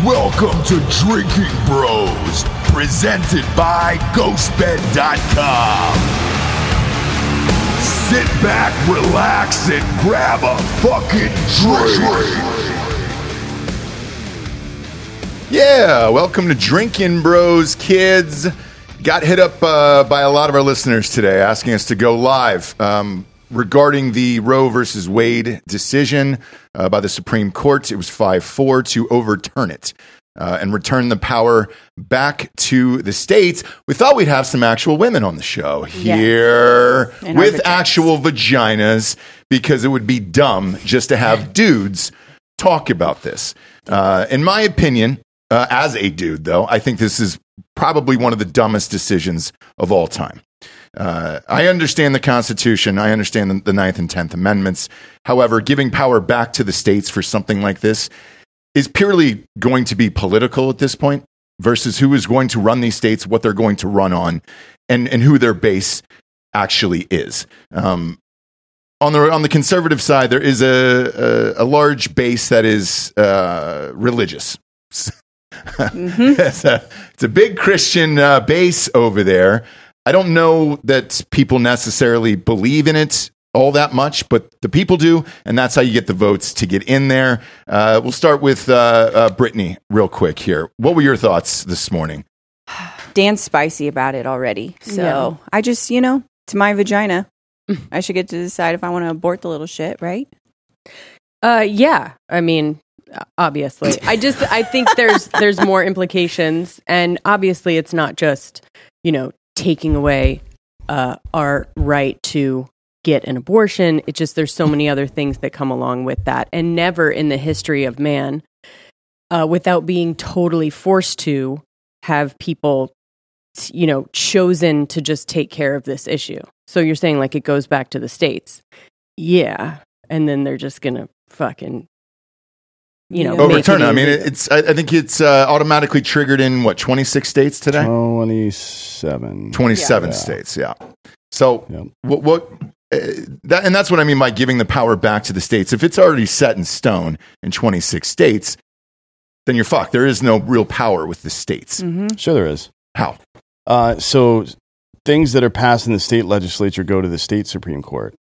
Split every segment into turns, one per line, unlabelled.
Welcome to Drinking Bros, presented by GhostBed.com. Sit back, relax, and grab a fucking drink.
Yeah, welcome to Drinking Bros, kids. Got hit up by a lot of our listeners today asking us to go live regarding the Roe versus Wade decision by the Supreme Court. It was 5-4 to overturn it and return the power back to the states. We thought we'd have some actual women on the show here with actual vaginas, because it would be dumb just to have dudes talk about this. In my opinion, as a dude, though, I think this is probably one of the dumbest decisions of all time. I understand the Constitution. I understand the 9th and 10th Amendments. However, giving power back to the states for something like this is purely going to be political at this point versus who is going to run these states, what they're going to run on, and who their base actually is. On the conservative side, there is a large base that is religious. It's a big Christian base over there. I don't know that people necessarily believe in it all that much, but the people do, and that's how you get the votes to get in there. We'll start with Brittany real quick here. What were your thoughts this morning?
Dan's spicy about it already. So I just, it's my vagina. I should get to decide if I want to abort the little shit, right?
Yeah. I mean, obviously. I think there's more implications, and obviously it's not just, taking away our right to get an abortion. It's just there's so many other things that come along with that, and never in the history of man, without being totally forced to, have people, chosen to just take care of this issue. So you're saying like it goes back to the states. Yeah. And then they're just going to fucking
overturn it. I mean, I think it's automatically triggered in 26 states today.
27
states. Yeah. So that's what I mean by giving the power back to the states. If it's already set in stone in 26 states, then you're fucked. There is no real power with the states.
Mm-hmm.
Sure, there is.
How?
So things that are passed in the state legislature go to the state Supreme Court.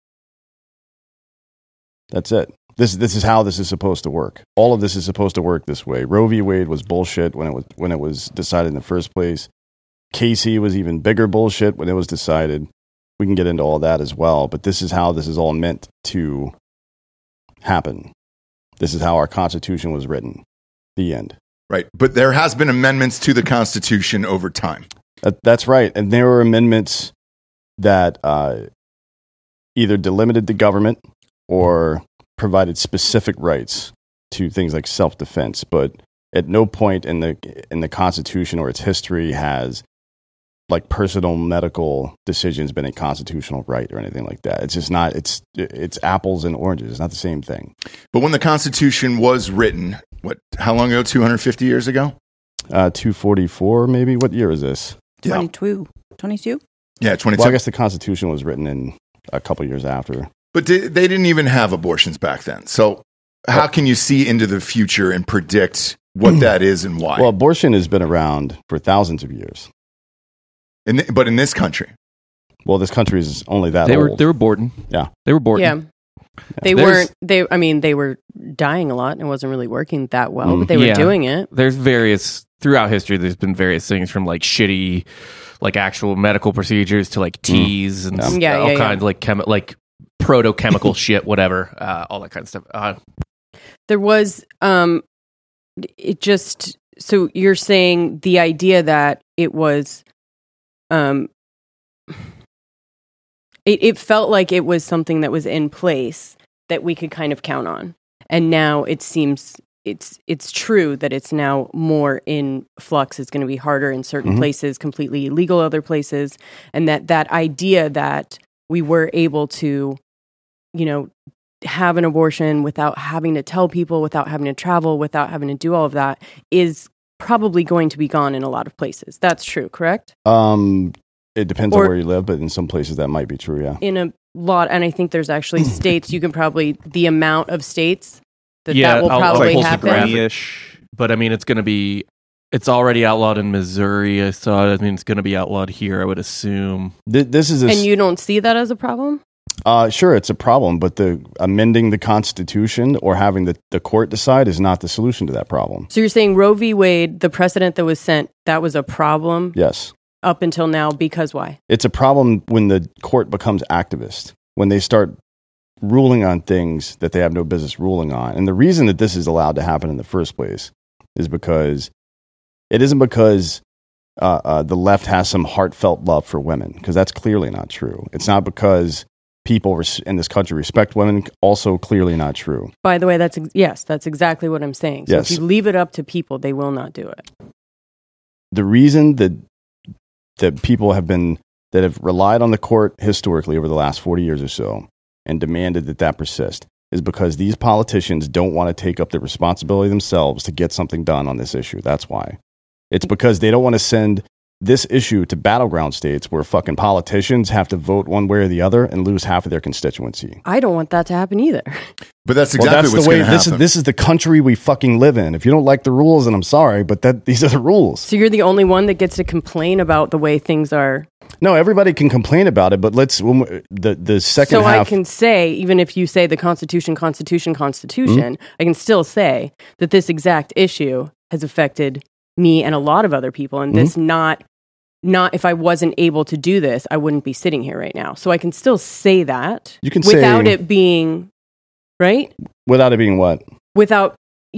That's it. This is how this is supposed to work. All of this is supposed to work this way. Roe v. Wade was bullshit when it was decided in the first place. Casey was even bigger bullshit when it was decided. We can get into all that as well, but this is how this is all meant to happen. This is how our Constitution was written. The end.
Right, but there has been amendments to the Constitution over time.
That's right, and there were amendments that either delimited the government or provided specific rights to things like self-defense, but at no point in the Constitution or its history has like personal medical decisions been a constitutional right or anything like that. It's just not. It's apples and oranges. It's not the same thing.
But when the Constitution was written, how long ago? 250 years ago?
244, maybe. What year is this?
22.
Yeah, 22.
Well, I guess the Constitution was written in a couple years after.
But they didn't even have abortions back then. So how can you see into the future and predict what that is and why?
Well, abortion has been around for thousands of years.
But in this country?
Well, this country is only that
old.
They
were aborting.
Yeah.
They were aborting.
Yeah. They weren't. They were dying a lot and it wasn't really working that well, but they were doing it.
There's throughout history, there's been various things from like shitty, like actual medical procedures to like teas and all kinds of like proto-chemical shit, whatever, all that kind of stuff.
There was, it just, so you're saying the idea that it was, it felt like it was something that was in place that we could kind of count on. And now it seems it's true that it's now more in flux. It's going to be harder in certain places, completely illegal other places. And that idea that we were able to, have an abortion without having to tell people, without having to travel, without having to do all of that is probably going to be gone in a lot of places. That's true, correct?
It depends on where you live, but in some places that might be true, yeah.
In a lot, and I think there's actually states, you can probably, the amount of states that will probably happen.
but I mean, it's already outlawed in Missouri. I saw it. I mean, it's going to be outlawed here, I would assume.
This is
and you don't see that as a problem?
Sure, it's a problem, but amending the Constitution or having the court decide is not the solution to that problem.
So you're saying Roe v. Wade, the precedent that was sent, that was a problem?
Yes.
Up until now, because why?
It's a problem when the court becomes activist, when they start ruling on things that they have no business ruling on. And the reason that this is allowed to happen in the first place is because it isn't because the left has some heartfelt love for women, because that's clearly not true. It's not because people in this country respect women, also clearly not true.
By the way, that's exactly what I'm saying. So
yes.
If you leave it up to people, they will not do it.
The reason that people have relied on the court historically over the last 40 years or so and demanded that persist is because these politicians don't want to take up the responsibility themselves to get something done on this issue. That's why. It's because they don't want to send this issue to battleground states where fucking politicians have to vote one way or the other and lose half of their constituency.
I don't want that to happen either.
But that's exactly what's going to happen.
This is the country we fucking live in. If you don't like the rules, then I'm sorry, but these are the rules.
So you're the only one that gets to complain about the way things are.
No, everybody can complain about it, but the second half.
So I can say, even if you say the Constitution, mm-hmm. I can still say that this exact issue has affected me and a lot of other people, and this not if I wasn't able to do this, I wouldn't be sitting here right now. So I can still say that.
You can
without it being right.
Without it being what?
Without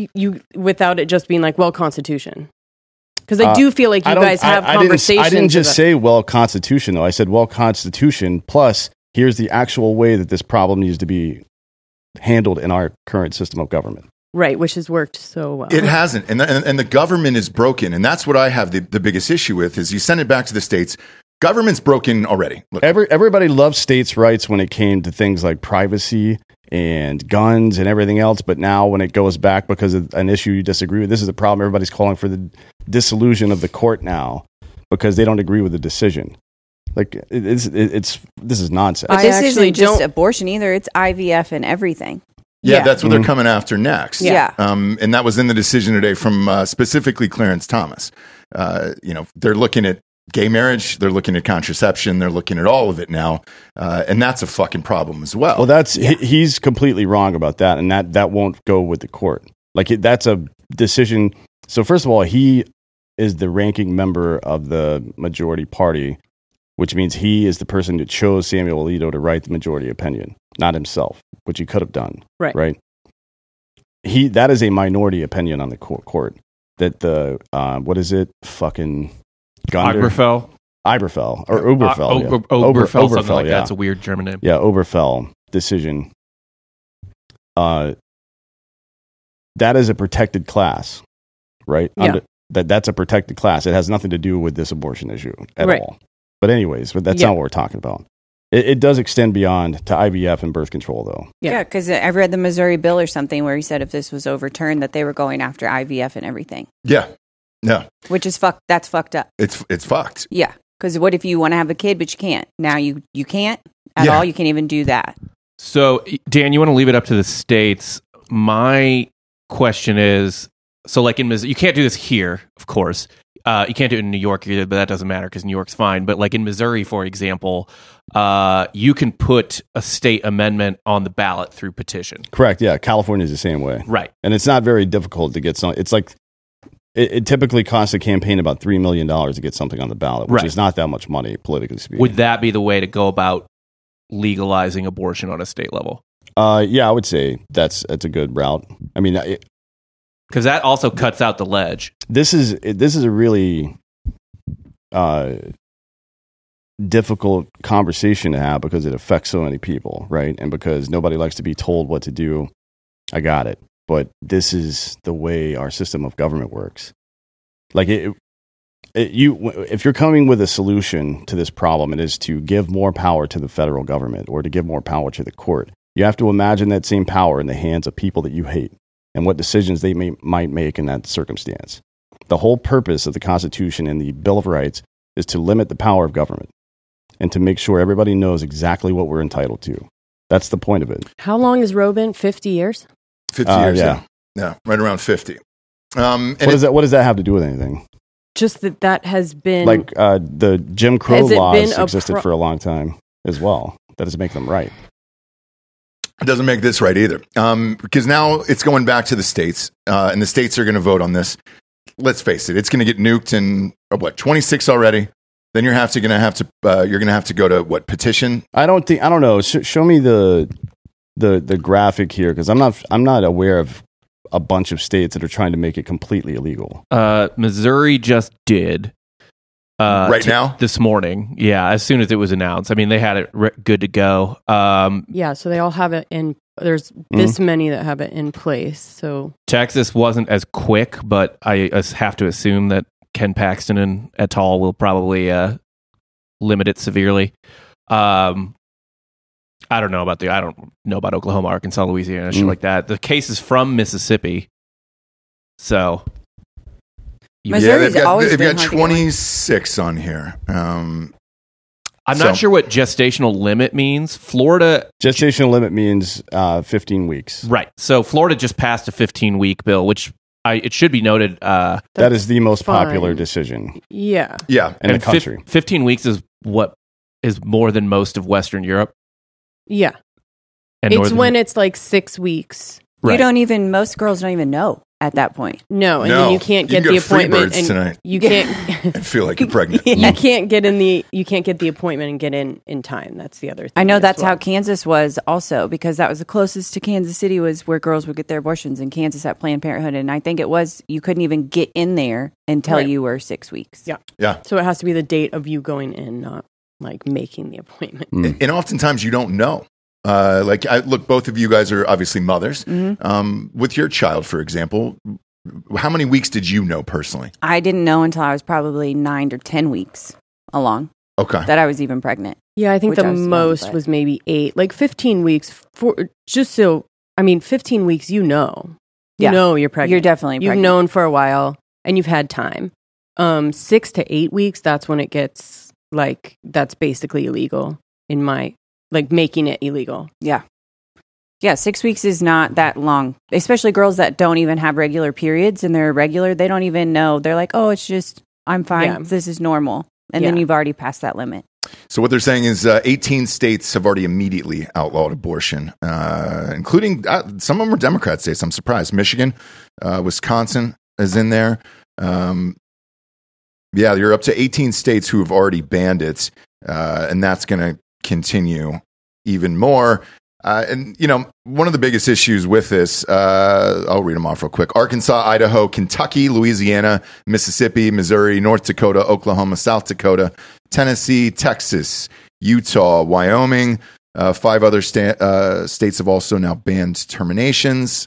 it just being like, well, Constitution. Because I do feel like you guys have conversations.
I didn't just say, well, Constitution, though. I said, well, Constitution, plus here's the actual way that this problem needs to be handled in our current system of government.
Right, which has worked so well.
It hasn't, and the government is broken, and that's what I have the biggest issue with, is you send it back to the states. Government's broken already. Look.
Everybody loved states' rights when it came to things like privacy and guns and everything else, but now when it goes back because of an issue you disagree with, this is the problem. Everybody's calling for the dissolution of the court now because they don't agree with the decision. Like, this is nonsense.
But this isn't just abortion either. It's IVF and everything.
Yeah, that's what they're coming after next.
Yeah.
And that was in the decision today from specifically Clarence Thomas. They're looking at gay marriage, they're looking at contraception, they're looking at all of it now. And that's a fucking problem as well.
Well, he's completely wrong about that, and that won't go with the court. Like, that's a decision. So first of all, he is the ranking member of the majority party, which means he is the person that chose Samuel Alito to write the majority opinion, not himself, which he could have done. Right. That is a minority opinion on the court. That what is it? Fucking
Oberfell
or Uberfell.
Oberfell, something like that. That's a weird German name.
Yeah, Oberfell decision. That is a protected class, right?
Yeah.
That's a protected class. It has nothing to do with this abortion issue at all. But anyways, that's not what we're talking about. It does extend beyond to IVF and birth control, though.
Yeah, because I read the Missouri bill or something where he said if this was overturned that they were going after IVF and everything.
Yeah.
Which is fucked. That's fucked up.
It's fucked.
Yeah, because what if you want to have a kid but you can't? Now you can't at all. You can't even do that.
So, Dan, you want to leave it up to the states. My question is, so like in Missouri, you can't do this here, of course. You can't do it in New York either, but that doesn't matter because New York's fine. But like in Missouri, for example, you can put a state amendment on the ballot through petition.
Correct. Yeah. California is the same way.
Right.
And it's not very difficult to get some. It's like it typically costs a campaign about $3 million to get something on the ballot, which is not that much money, politically speaking.
Would that be the way to go about legalizing abortion on a state level?
Yeah, I would say that's a good route. I mean,
because that also cuts out the ledge.
This is a really difficult conversation to have because it affects so many people, right? And because nobody likes to be told what to do. I got it. But this is the way our system of government works. Like if you're coming with a solution to this problem, it is to give more power to the federal government or to give more power to the court. You have to imagine that same power in the hands of people that you hate and what decisions they might make in that circumstance. The whole purpose of the Constitution and the Bill of Rights is to limit the power of government and to make sure everybody knows exactly what we're entitled to. That's the point of it.
How long has Roe been? 50 years?
50 years, yeah. Right around 50. And
what does that have to do with anything?
Just that has been
like the Jim Crow laws existed for a long time as well. That doesn't make them right.
It doesn't make this right either, because now it's going back to the states, and the states are going to vote on this. Let's face it; it's going to get nuked in 26 already. Then you're going to have to go to petition. I don't
know. Show me the graphic here, because I'm not aware of a bunch of states that are trying to make it completely illegal.
Missouri just did.
Right now?
This morning. Yeah, as soon as it was announced. I mean, they had it good to go.
So they all have it in. There's this many that have it in place. So
Texas wasn't as quick, but I have to assume that Ken Paxton and et al. Will probably limit it severely. I don't know about Oklahoma, Arkansas, Louisiana, shit like that. The case is from Mississippi. So
Missouri's
they've got 26 on here.
I'm not sure what gestational limit means. Florida
gestational limit means 15 weeks.
Right. So Florida just passed a 15-week bill, which it should be noted.
That is the most popular decision.
Yeah.
In the country.
15 weeks is what is more than most of Western Europe.
Yeah.
And
it's when it's like 6 weeks.
Right. Most girls don't even know at that point.
No, and then you can't get the appointment and
tonight.
You can't
I feel like you're pregnant.
You can't get the appointment and get in time. That's the other thing.
I know that's how Kansas was also, because that was the closest to Kansas City was where girls would get their abortions in Kansas at Planned Parenthood, and I think it was you couldn't even get in there until you were 6 weeks.
Yeah.
So it has to be the date of you going in, not like making the appointment.
And oftentimes you don't know. Both of you guys are obviously mothers.
Mm-hmm.
With your child, for example, how many weeks did you know personally?
I didn't know until I was probably 9 or 10 weeks along.
Okay.
That I was even pregnant.
Yeah, I think the most was maybe 8. Like 15 weeks, 15 weeks, you know. You know you're pregnant.
You're definitely pregnant.
You've known for a while, and you've had time. 6 to 8 weeks, that's when it gets, that's basically illegal in my... making it illegal.
Yeah. 6 weeks is not that long, especially girls that don't even have regular periods and they're irregular. They don't even know. They're like, oh, it's just, I'm fine. Yeah. This is normal. And then you've already passed that limit.
So what they're saying is 18 states have already immediately outlawed abortion, including some of them are Democrat states. I'm surprised. Michigan, Wisconsin is in there. You're up to 18 states who have already banned it. And that's going to continue even more. One of the biggest issues with this, I'll read them off real quick. Arkansas, Idaho, Kentucky, Louisiana, Mississippi, Missouri, North Dakota, Oklahoma, South Dakota, Tennessee, Texas, Utah, Wyoming. 5 other states have also now banned terminations.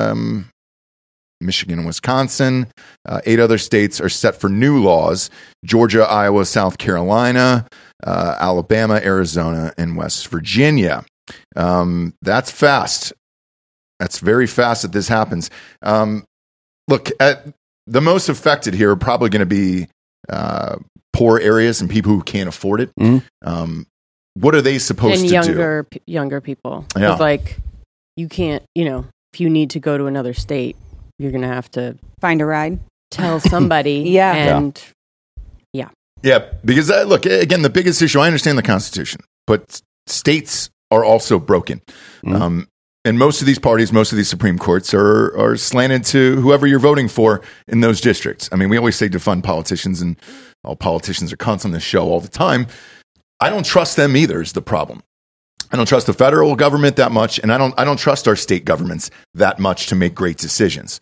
Michigan and Wisconsin. 8 other states are set for new laws. Georgia, Iowa, South Carolina, Alabama, Arizona, and West Virginia. That's fast. That's very fast that this happens. Look, the most affected here are probably going to be poor areas and people who can't afford it. Mm-hmm. What are they supposed to do?
And younger people. Yeah. You can't, if you need to go to another state, you're going to have to
find a ride,
tell somebody. Yeah,
because look, again, the biggest issue, I understand the Constitution, but states are also broken. Mm-hmm. And most of these parties, most of these Supreme Courts are slanted to whoever you're voting for in those districts. I mean, we always say defund politicians, and all politicians are cunts on this show all the time. I don't trust them either is the problem. I don't trust the federal government that much, and I don't trust our state governments that much to make great decisions.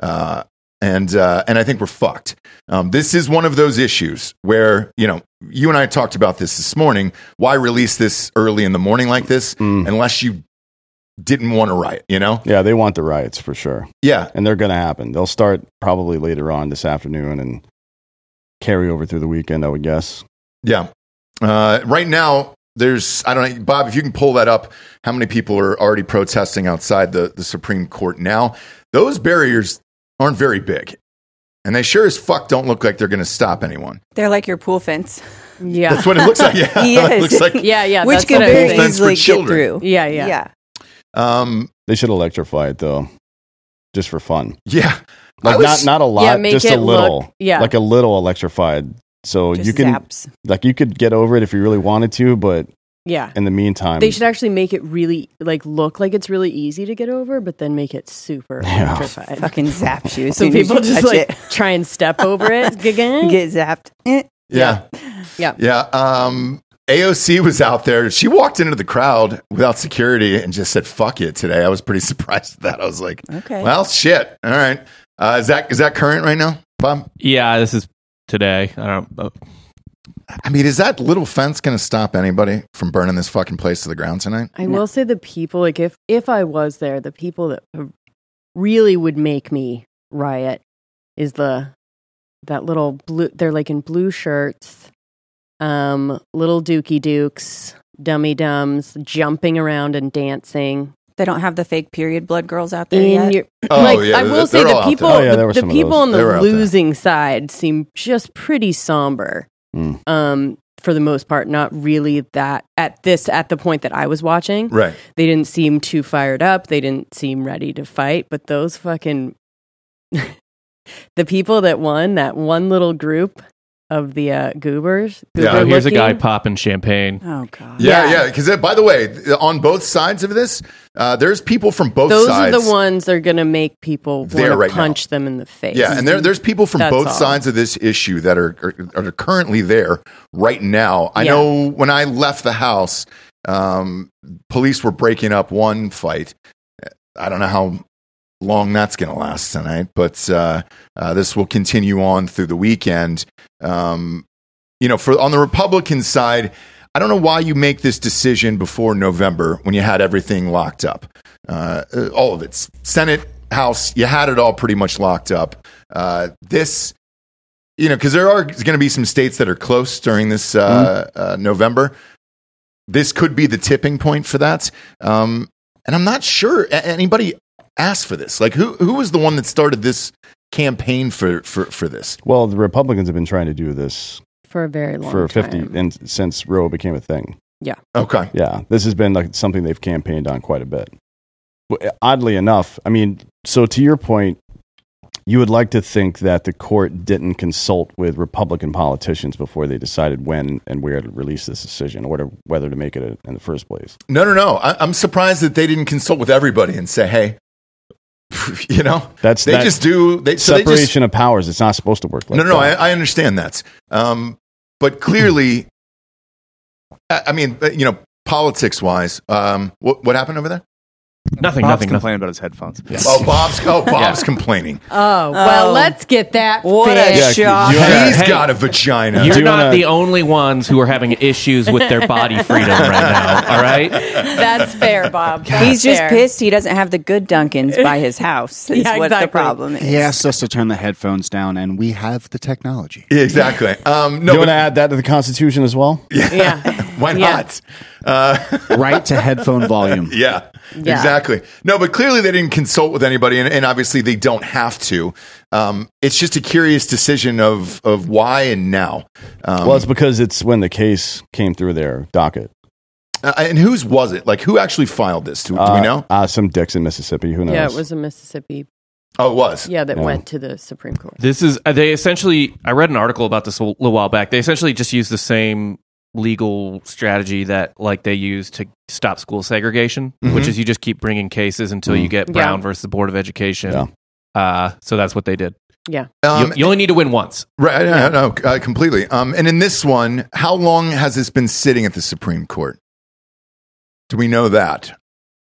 And I think we're fucked. This is one of those issues where, you and I talked about this morning. Why release this early in the morning like this unless you didn't want to riot, Yeah,
they want the riots for sure.
Yeah.
And they're going to happen. They'll start probably later on this afternoon and carry over through the weekend, I would guess.
Yeah. Right now, there's, I don't know, Bob, if you can pull that up, how many people are already protesting outside the Supreme Court now? Those barriers aren't very big. And they sure as fuck don't look like they're going to stop anyone.
They're like your pool fence.
Yeah.
That's what it looks like. Yeah.
Yes.
It looks like
yeah.
Which can very easily get through.
Yeah.
They should electrify it, though. just for fun.
Yeah.
Like not a lot, just a little.
Look,
like a little electrified. So
just
you can
zaps.
like you could get over it if you really wanted to, but in the meantime,
they should actually make it really like look like it's really easy to get over, but then make it super electrified.
Fucking zap you.
So people just like try and step over it, get
zapped.
Yeah. AOC was out there. She walked into the crowd without security and just said, "Fuck it." Today, I was pretty surprised at that. I was like, "Okay, well, shit. All right." Is that current right now, Bob?
Yeah, this is today.
I mean, is that little fence going to stop anybody from burning this fucking place to the ground tonight?
I will say the people, like if I was there, the people that really would make me riot is that little blue. They're like in blue shirts, little Dookie Dukes, dummy dumbs, jumping around and dancing.
They don't have the fake period blood girls out there yet.
I will say the people, the people on the losing side seem just pretty somber. For the most part, not really that at the point that I was watching.
Right.
They didn't seem too fired up. They didn't seem ready to fight. But those fucking the people that won, that one little group of the goobers.
Here's a guy popping champagne.
Oh god.
Yeah. Because by the way, on both sides of this, there's people from both sides.
Those are the ones that are going to make people want to punch them in the face.
Yeah, and there's people from both sides of this issue that are currently there right now. I know when I left the house, police were breaking up one fight. I don't know how long that's going to last tonight, but this will continue on through the weekend. On the Republican side, I don't know why you make this decision before November when you had everything locked up. All of it, Senate, House, you had it all pretty much locked up. Because there are going to be some states that are close during this November. This could be the tipping point for that. And I'm not sure anybody asked for this. Like, who was the one that started this campaign for this?
Well, the Republicans have been trying to do this
for a very long
time. 50
and
since Roe became a thing.
Yeah.
Okay.
Yeah, this has been like something they've campaigned on quite a bit. Oddly enough, I mean, so to your point, you would like to think that the court didn't consult with Republican politicians before they decided when and where to release this decision, or whether to make it in the first place.
No. I'm surprised that they didn't consult with everybody and say, "Hey,
that's separation of powers. It's not supposed to work like that.
No. I understand that, but clearly, I mean, politics wise, what happened over there?
Nothing.
Complaining about his headphones.
Yes. Bob's complaining.
Oh, well, let's get that.
What a shock!
He's got a vagina.
You're not the only ones who are having issues with their body freedom right now. All right,
that's fair, Bob.
He's just pissed he doesn't have the good Dunkins by his house. Is what the problem is.
He asked us to turn the headphones down, and we have the technology.
Yeah, exactly.
You want to add that to the Constitution as well?
Yeah. Why not?
Right to headphone volume.
Yeah. Exactly. No, but clearly they didn't consult with anybody, and obviously they don't have to. It's just a curious decision of why and now.
Well, it's because it's when the case came through their docket.
And whose was it? Like, who actually filed this? Do we know?
Some dicks in Mississippi. Who knows?
Yeah, it was a Mississippi.
Oh, it was?
Yeah, that went to the Supreme Court.
This is, they essentially, I read an article about this a little while back. They essentially just used the same legal strategy that like they use to stop school segregation, which is you just keep bringing cases until you get Brown versus the Board of Education. Yeah. So that's what they did.
Yeah.
You only need to win once.
Right. No, completely. And in this one, how long has this been sitting at the Supreme Court? Do we know that?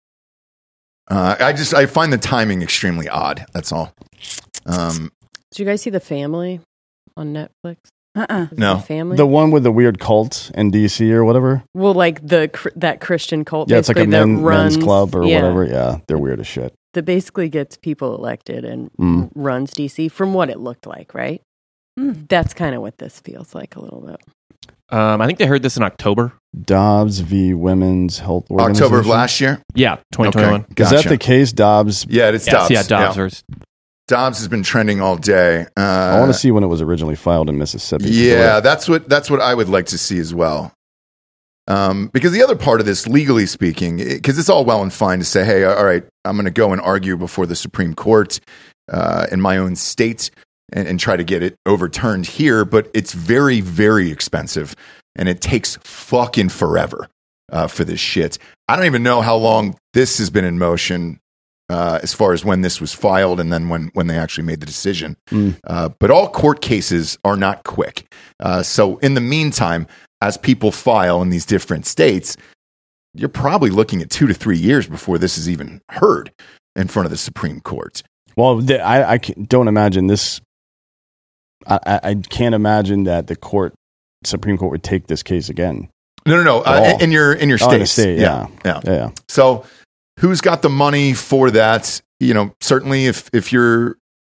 I find the timing extremely odd. That's all.
Did you guys see The Family on Netflix?
No.
Family?
The one with the weird cult in DC or whatever?
Well, like that Christian cult.
Yeah, it's like a men's club or whatever. Yeah, they're weird as shit.
That basically gets people elected and runs DC from what it looked like, right? That's kind of what this feels like a little bit.
I think they heard this in October.
Dobbs v. Women's Health Organization.
October of last year?
Yeah, 2021.
Okay, gotcha.
Is that the case, Dobbs?
Yeah, it's Dobbs.
Yeah, Dobbs.
Dobbs has been trending all day.
I want to see when it was originally filed in Mississippi.
Yeah, that's what I would like to see as well. Because the other part of this, legally speaking, because it's all well and fine to say, hey, all right, I'm going to go and argue before the Supreme Court in my own state and try to get it overturned here, but it's very, very expensive, and it takes fucking forever for this shit. I don't even know how long this has been in motion as far as when this was filed and then when they actually made the decision. But all court cases are not quick. So in the meantime, as people file in these different states, you're probably looking at 2 to 3 years before this is even heard in front of the Supreme Court.
Well, I don't imagine this. I can't imagine that the Supreme Court would take this case again.
No. In your state.
State, yeah.
So who's got the money for that? Certainly if you're,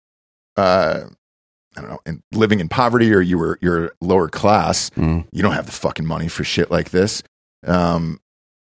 I don't know, living in poverty or you're lower class, you don't have the fucking money for shit like this. To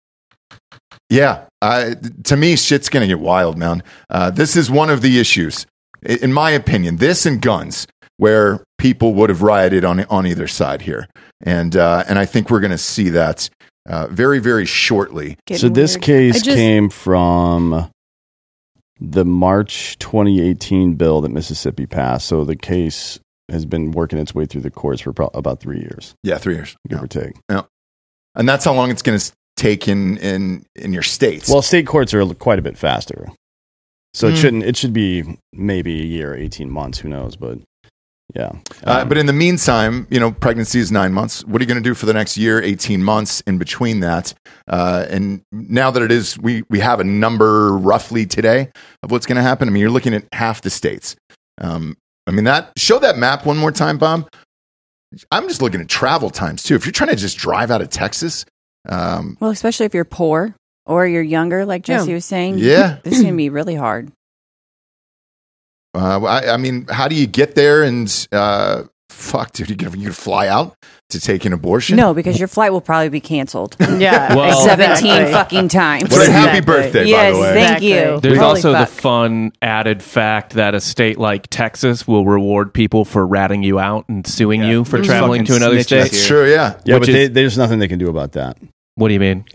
me, shit's going to get wild, man. This is one of the issues, in my opinion, this and guns, where people would have rioted on either side here. And I think we're going to see that very, very shortly.
So this case came from the March 2018 bill that Mississippi passed. So the case has been working its way through the courts for about 3 years.
Yeah, 3 years.
Give or take.
Yeah. And that's how long it's going to take in your states.
Well, state courts are quite a bit faster. So it should be maybe a year, 18 months, who knows, but yeah.
But in the meantime, pregnancy is 9 months. What are you going to do for the next year, 18 months in between that? And now that it is, we have a number roughly today of what's going to happen. I mean, you're looking at half the states. Show that map one more time, Bob. I'm just looking at travel times too. If you're trying to just drive out of Texas.
Well, especially if you're poor or you're younger, like Jesse was saying.
Yeah.
This is going to be really hard.
How do you get there? And fuck, dude, you gonna fly out to take an abortion?
No, because your flight will probably be canceled.
Yeah,
well, 17 fucking times.
What a happy birthday, by the way.
Thank you.
There's also the fun added fact that a state like Texas will reward people for ratting you out and suing you for traveling to another state.
That's true, yeah.
Yeah, but there's nothing they can do about that.
What do you mean?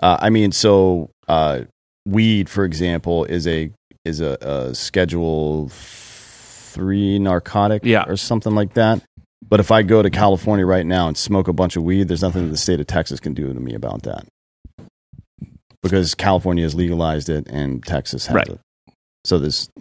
Weed, for example, is a Schedule 3 narcotic or something like that. But if I go to California right now and smoke a bunch of weed, there's nothing that the state of Texas can do to me about that. Because California has legalized it and Texas has it. So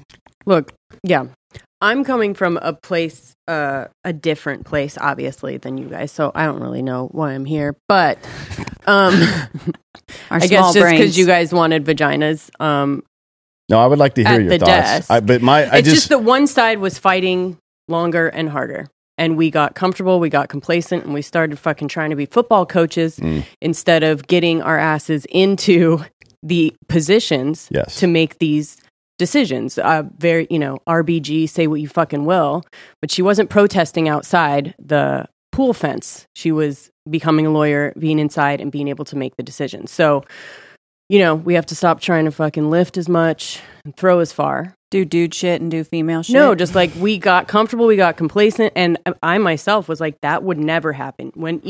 I'm coming from a place, a different place, obviously, than you guys. So I don't really know why I'm here. But I guess just because you guys wanted vaginas.
No, I would like to hear your thoughts.
It's just that one side was fighting longer and harder. And we got comfortable, we got complacent, and we started fucking trying to be football coaches instead of getting our asses into the positions to make these decisions. RBG, say what you fucking will, but she wasn't protesting outside the pool fence. She was becoming a lawyer, being inside, and being able to make the decision. So, we have to stop trying to fucking lift as much and throw as far.
Do dude shit and do female shit?
No, just like we got comfortable, we got complacent, and I myself was like, that would never happen. When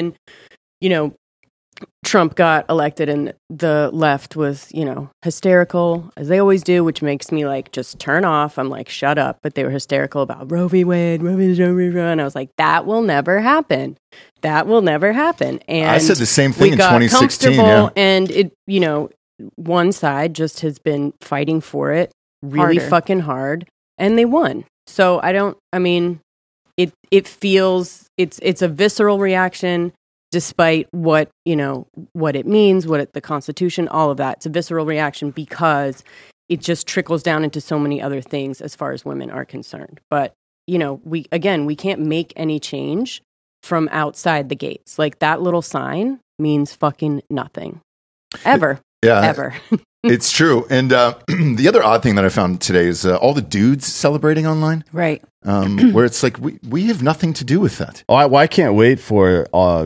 Trump got elected and the left was, hysterical, as they always do, which makes me like just turn off. I'm like, shut up. But they were hysterical about Roe v. Wade, and I was like, that will never happen. That will never happen. And
I said the same thing in 2016.
Yeah. And it, one side just has been fighting for it really fucking hard, and they won. So it feels it's a visceral reaction. Despite what it means, the Constitution, all of that, it's a visceral reaction because it just trickles down into so many other things as far as women are concerned. But we can't make any change from outside the gates. Like that little sign means fucking nothing, ever.
Yeah,
ever.
It's true. And the other odd thing that I found today is all the dudes celebrating online,
right?
Where it's like we have nothing to do with that.
Oh, I can't wait for.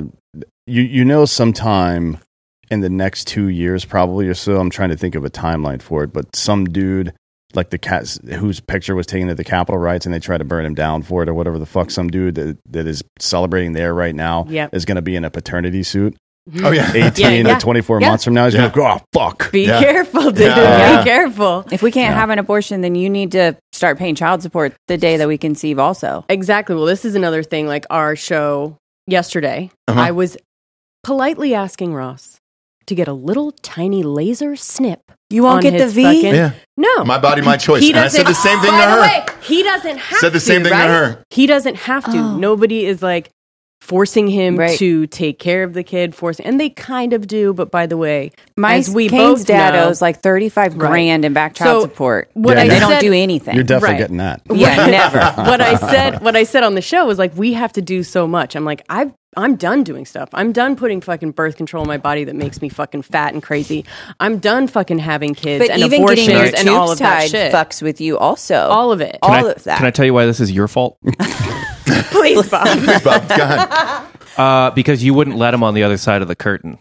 Sometime in the next 2 years, probably or so, I'm trying to think of a timeline for it, but some dude, like the cat whose picture was taken at the Capitol riots and they tried to burn him down for it or whatever the fuck, some dude that is celebrating there right now is going to be in a paternity suit.
Oh yeah,
18 to 24 months from now, he's going to go, oh, fuck.
Be careful, dude. Be careful.
If we can't have an abortion, then you need to start paying child support the day that we conceive also.
Exactly. Well, this is another thing, like our show yesterday, I was politely asking Ross to get a little tiny laser snip.
You won't get the V?
No.
My body, my choice. And I said the same thing to her.
By the way, he doesn't have to.
Said the same thing to her.
He doesn't have to. Nobody is like forcing him to take care of the kid, and they kind of do, but by the way,
Kane's dad owes like $35 grand in back child support. They don't do anything.
You're definitely getting that.
Yeah, never.
What I said on the show was like, we have to do so much. I'm like, I'm done doing stuff. I'm done putting fucking birth control in my body that makes me fucking fat and crazy. I'm done fucking having kids and abortions and all of that shit.
Fucks with you also.
All of it.
All of that. Can I tell you why this is your fault?
Please, Bob.
Go ahead.
Because you wouldn't let him on the other side of the curtain.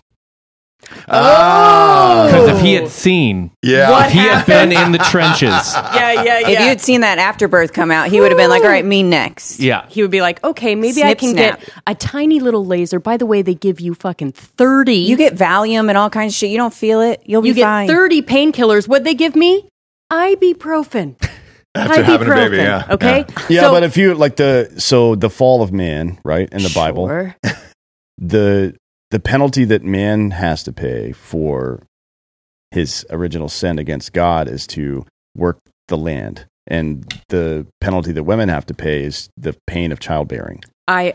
Oh,
because if he had seen, if he had been in the trenches,
if you had seen that afterbirth come out, he would have been like, all right, me next.
Yeah,
he would be like, okay, maybe I can get a tiny little laser. By the way, they give you fucking 30.
You get Valium and all kinds of shit. You don't feel it, you'll be fine.
You get 30 painkillers. What'd they give me? Ibuprofen.
After having a baby,
okay.
Yeah, but if you like the fall of man, right, in the Bible, the penalty that man has to pay for his original sin against God is to work the land, and the penalty that women have to pay is the pain of childbearing.
The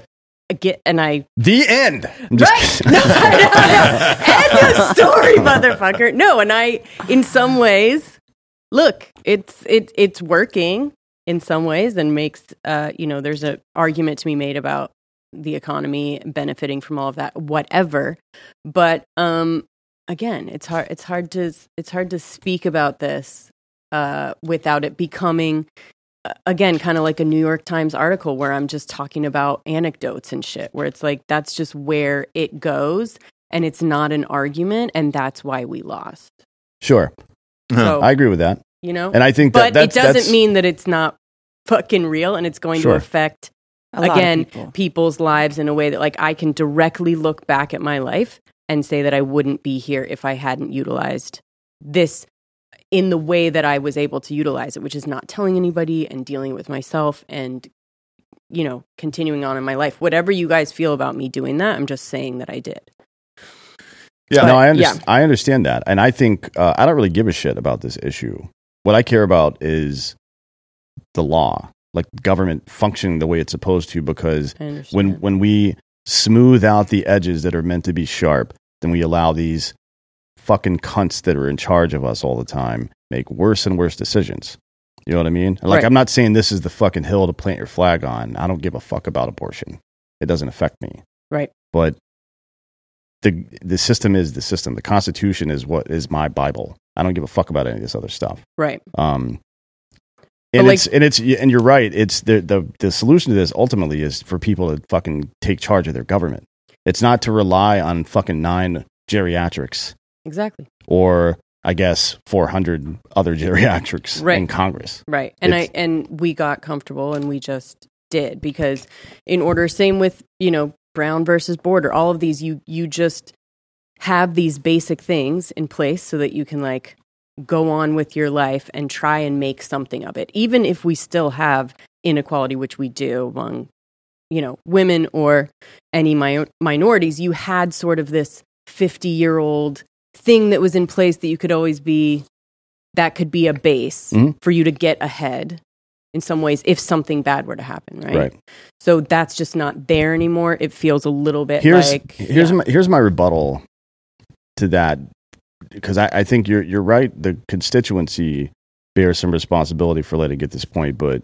end.
Right? No. End of story, motherfucker. No, and in some ways. Look, it's working in some ways and makes, there's an argument to be made about the economy benefiting from all of that, whatever. But again, it's hard to speak about this without it becoming, again, kind of like a New York Times article where I'm just talking about anecdotes and shit, where it's like, that's just where it goes and it's not an argument, and that's why we lost.
Sure. So, I agree with that.
And
I think
but it doesn't mean that it's not fucking real, and it's going to affect people's lives in a way that, like, I can directly look back at my life and say that I wouldn't be here if I hadn't utilized this in the way that I was able to utilize it, which is not telling anybody and dealing with myself and, continuing on in my life. Whatever you guys feel about me doing that, I'm just saying that I did.
Yeah, no, I understand that. And I think I don't really give a shit about this issue. What I care about is the law, like government functioning the way it's supposed to, because when we smooth out the edges that are meant to be sharp, then we allow these fucking cunts that are in charge of us all the time make worse and worse decisions. You know what I mean? Like, I'm not saying this is the fucking hill to plant your flag on. I don't give a fuck about abortion. It doesn't affect me.
Right.
But the system is the system. The Constitution is what is my Bible. I don't give a fuck about any of this other stuff.
Right.
And you're right. It's the solution to this ultimately is for people to fucking take charge of their government. It's not to rely on fucking 9 geriatrics.
Exactly.
Or I guess 400 other geriatrics in Congress.
Right. And we got comfortable and we just did, because same with, Brown versus Border, all of these, you just have these basic things in place so that you can like go on with your life and try and make something of it. Even if we still have inequality, which we do among, women or any minorities, you had sort of this 50-year-old thing that was in place that you could always that could be a base for you to get ahead in some ways if something bad were to happen, right? So that's just not there anymore. It feels a little bit
here's my rebuttal to that, because I think you're right. The constituency bears some responsibility for letting it get this point, but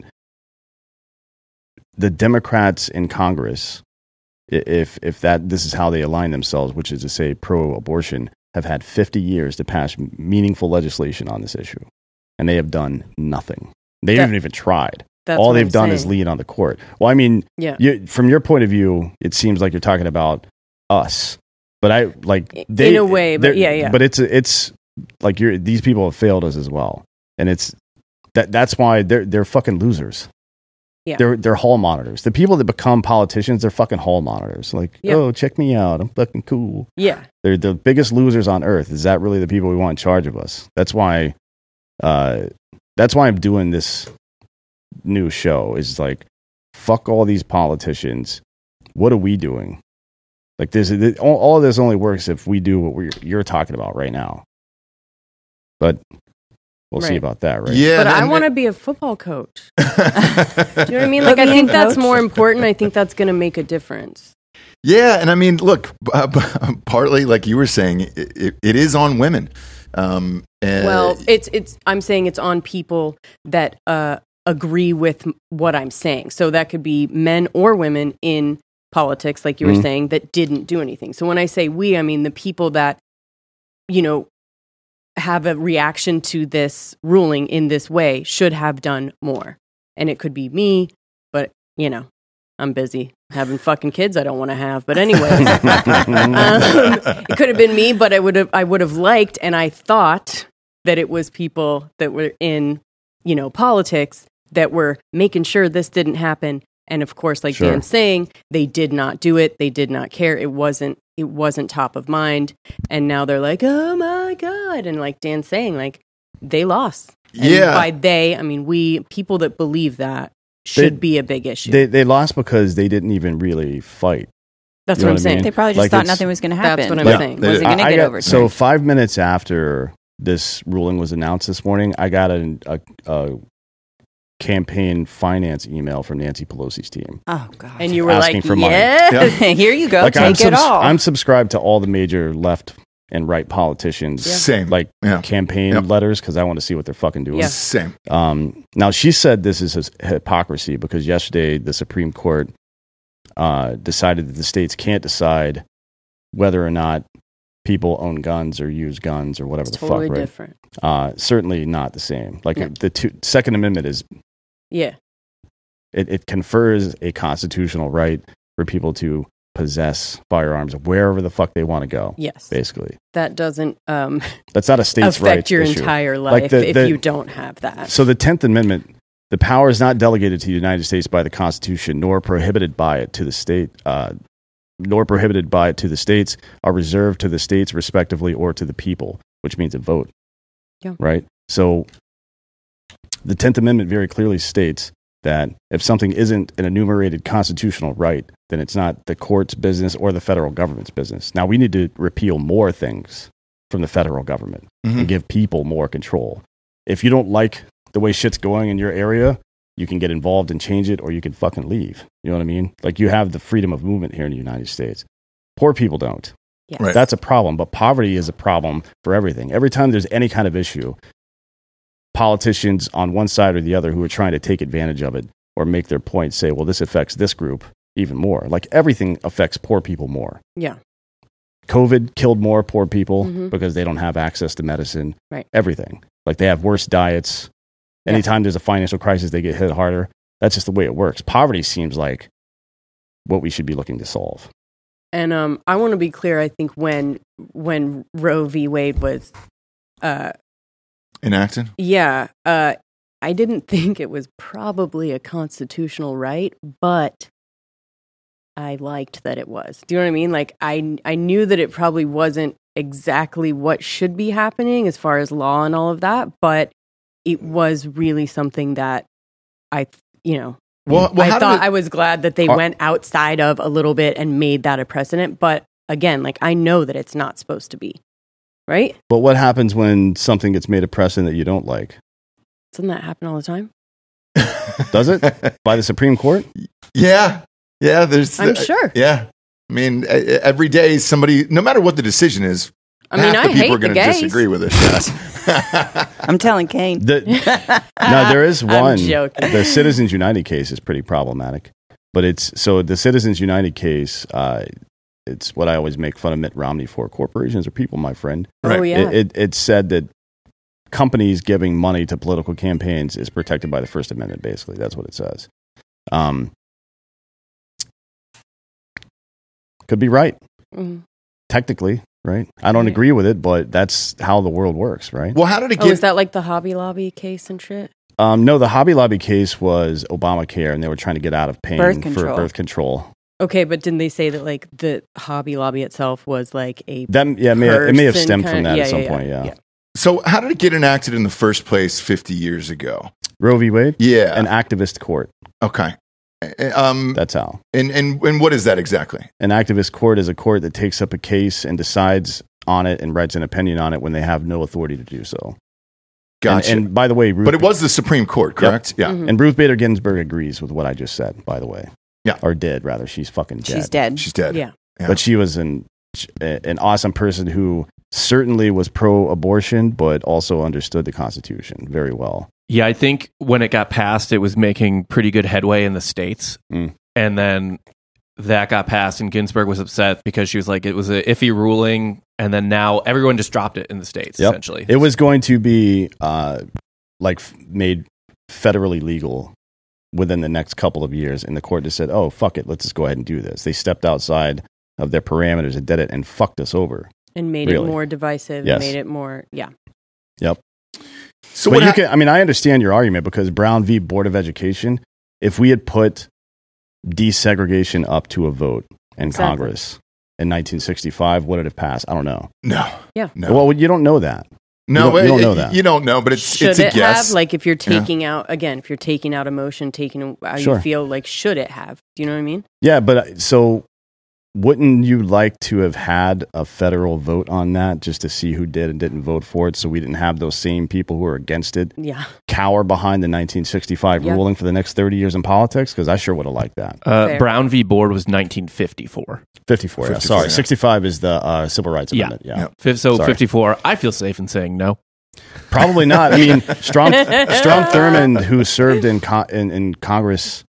the Democrats in Congress, if this is how they align themselves, which is to say pro-abortion, have had 50 years to pass meaningful legislation on this issue, and they have done nothing. They haven't even tried. All they've done is lean on the court. Well, I mean, from your point of view, it seems like you're talking about us, but in
a way, but
But it's like these people have failed us as well, and it's that's why they're fucking losers.
Yeah.
They're hall monitors. The people that become politicians, they're fucking hall monitors. Like, oh, check me out. I'm fucking cool.
Yeah.
They're the biggest losers on earth. Is that really the people we want in charge of us? That's why I'm doing this new show, is like, fuck all these politicians. What are we doing? Like, all of this only works if we do what you're talking about right now. But we'll see about that, right?
Yeah,
but I want to be a football coach. Do you know what I mean? Like, I think that's more important. I think that's going to make a difference.
Yeah, and I mean, look, partly, like you were saying, it is on women.
Well, it's. I'm saying it's on people that agree with what I'm saying. So that could be men or women in politics, like you were saying, that didn't do anything. So when I say we, I mean the people that, have a reaction to this ruling in this way should have done more. And it could be me, but, I'm busy having fucking kids I don't want to have. But anyways, it could have been me, but I would have liked, and I thought that it was people that were in, politics that were making sure this didn't happen. And of course, like Dan's saying, they did not do it. They did not care. It wasn't top of mind. And now they're like, oh my God. And like Dan's saying, like, they lost. And by they, I mean, we, people that believe that should be a big issue.
They lost because they didn't even really fight.
That's what I'm saying.
They probably just thought nothing was going to happen.
That's what I'm saying.
Wasn't going to get over.
So 5 minutes after this ruling was announced this morning, I got a campaign finance email from Nancy Pelosi's team.
Oh God!
And you were
asking
like,
for money.
Yes. Here you go.
Like,
take it all.
I'm subscribed to all the major left and right politicians.
Same.
Like campaign letters, because I want to see what they're fucking doing.
Yeah. Same.
Now, she said this is hypocrisy because yesterday the Supreme Court decided that the states can't decide whether or not people own guns or use guns or whatever
it's
the
totally
fuck, right?
Different.
Certainly not the same. Like the Second Amendment is...
Yeah.
It confers a constitutional right for people to possess firearms wherever the fuck they want to go.
Yes.
Basically.
That doesn't
that's not a state's right
affect your
issue.
entire life if you don't have that.
So the 10th Amendment, the power is not delegated to the United States by the Constitution, nor prohibited by it to the state, nor prohibited by it to the states, are reserved to the states respectively or to the people, which means a vote.
Yeah.
Right? So the 10th Amendment very clearly states that if something isn't an enumerated constitutional right, then it's not the court's business or the federal government's business. Now, we need to repeal more things from the federal government and give people more control. If you don't like the way shit's going in your area, you can get involved and change it, or you can fucking leave. You know what I mean? Like, you have the freedom of movement here in the United States. Poor people don't.
Yes.
Right.
That's a problem, but poverty is a problem for everything. Every time there's any kind of issue, politicians on one side or the other who are trying to take advantage of it or make their point say, well, this affects this group even more. Like, everything affects poor people more.
Yeah.
COVID killed more poor people because they don't have access to medicine.
Right.
Everything. Like, they have worse diets. Anytime there's a financial crisis, they get hit harder. That's just the way it works. Poverty seems like what we should be looking to solve.
And I want to be clear. I think when Roe v. Wade was
enacted?
Yeah. I didn't think it was probably a constitutional right, but I liked that it was. Do you know what I mean? Like, I knew that it probably wasn't exactly what should be happening as far as law and all of that, but it was really something that I thought I was glad that they went outside of a little bit and made that a precedent. But again, like, I know that it's not supposed to be. Right?
But what happens when something gets made a precedent that you don't like?
Doesn't that happen all the time?
Does it? By the Supreme Court?
Yeah. Yeah.
I'm sure.
Yeah. I mean, every day somebody, no matter what the decision is,
I mean,
half the people are going to disagree with it. Yes.
I'm telling Kane.
No, there is one.
I'm joking.
The Citizens United case is pretty problematic. But the Citizens United case, it's what I always make fun of Mitt Romney for. Corporations are people, my friend.
Right. Oh, yeah.
It said that companies giving money to political campaigns is protected by the First Amendment, basically. That's what it says. Could be right. Technically, right? I don't agree with it, but that's how the world works, right?
Well, how did it
get... Oh, is that like the Hobby Lobby case and shit?
No, the Hobby Lobby case was Obamacare, and they were trying to get out of paying for birth control.
Okay, but didn't they say that like the Hobby Lobby itself was like a
it may have stemmed from that at some point. Yeah.
So how did it get enacted in the first place 50 years ago?
Roe v. Wade?
Yeah.
An activist court.
Okay.
That's how.
And what is that exactly?
An activist court is a court that takes up a case and decides on it and writes an opinion on it when they have no authority to do so.
Gotcha.
And by the way,
but it was the Supreme Court, correct?
Yep. Yeah. Mm-hmm. And Ruth Bader Ginsburg agrees with what I just said, by the way.
Yeah.
Or did, rather. She's fucking dead.
She's dead.
Yeah.
But she was an awesome person who certainly was pro-abortion, but also understood the Constitution very well.
Yeah, I think when it got passed, it was making pretty good headway in the States. And then that got passed, and Ginsburg was upset because she was like, it was an iffy ruling, and then now everyone just dropped it in the States, essentially.
It was going to be made federally legal within the next couple of years, and the court just said, oh, fuck it, let's just go ahead and do this. They stepped outside of their parameters and did it and fucked us over.
And made it more divisive.
Yes.
Made it more,
Yep.
So
I understand your argument because Brown v. Board of Education, if we had put desegregation up to a vote in Congress in 1965, would it have passed? I don't know.
No.
Yeah.
No.
Well, you don't know that.
No,
you don't know that.
You don't know, but it's a guess.
Have, like if you're taking out, again, if you're taking out emotion, you feel like, should it have? Do you know what I mean?
Yeah, but so wouldn't you like to have had a federal vote on that just to see who did and didn't vote for it so we didn't have those same people who are against it cower behind the 1965 ruling for the next 30 years in politics? Because I sure would have liked that.
Brown v. Board was 1954.
54, yeah. Sorry. 65 is the Civil Rights Amendment. Yeah.
54, I feel safe in saying no.
Probably not. I mean, Strom Thurmond, who served in Congress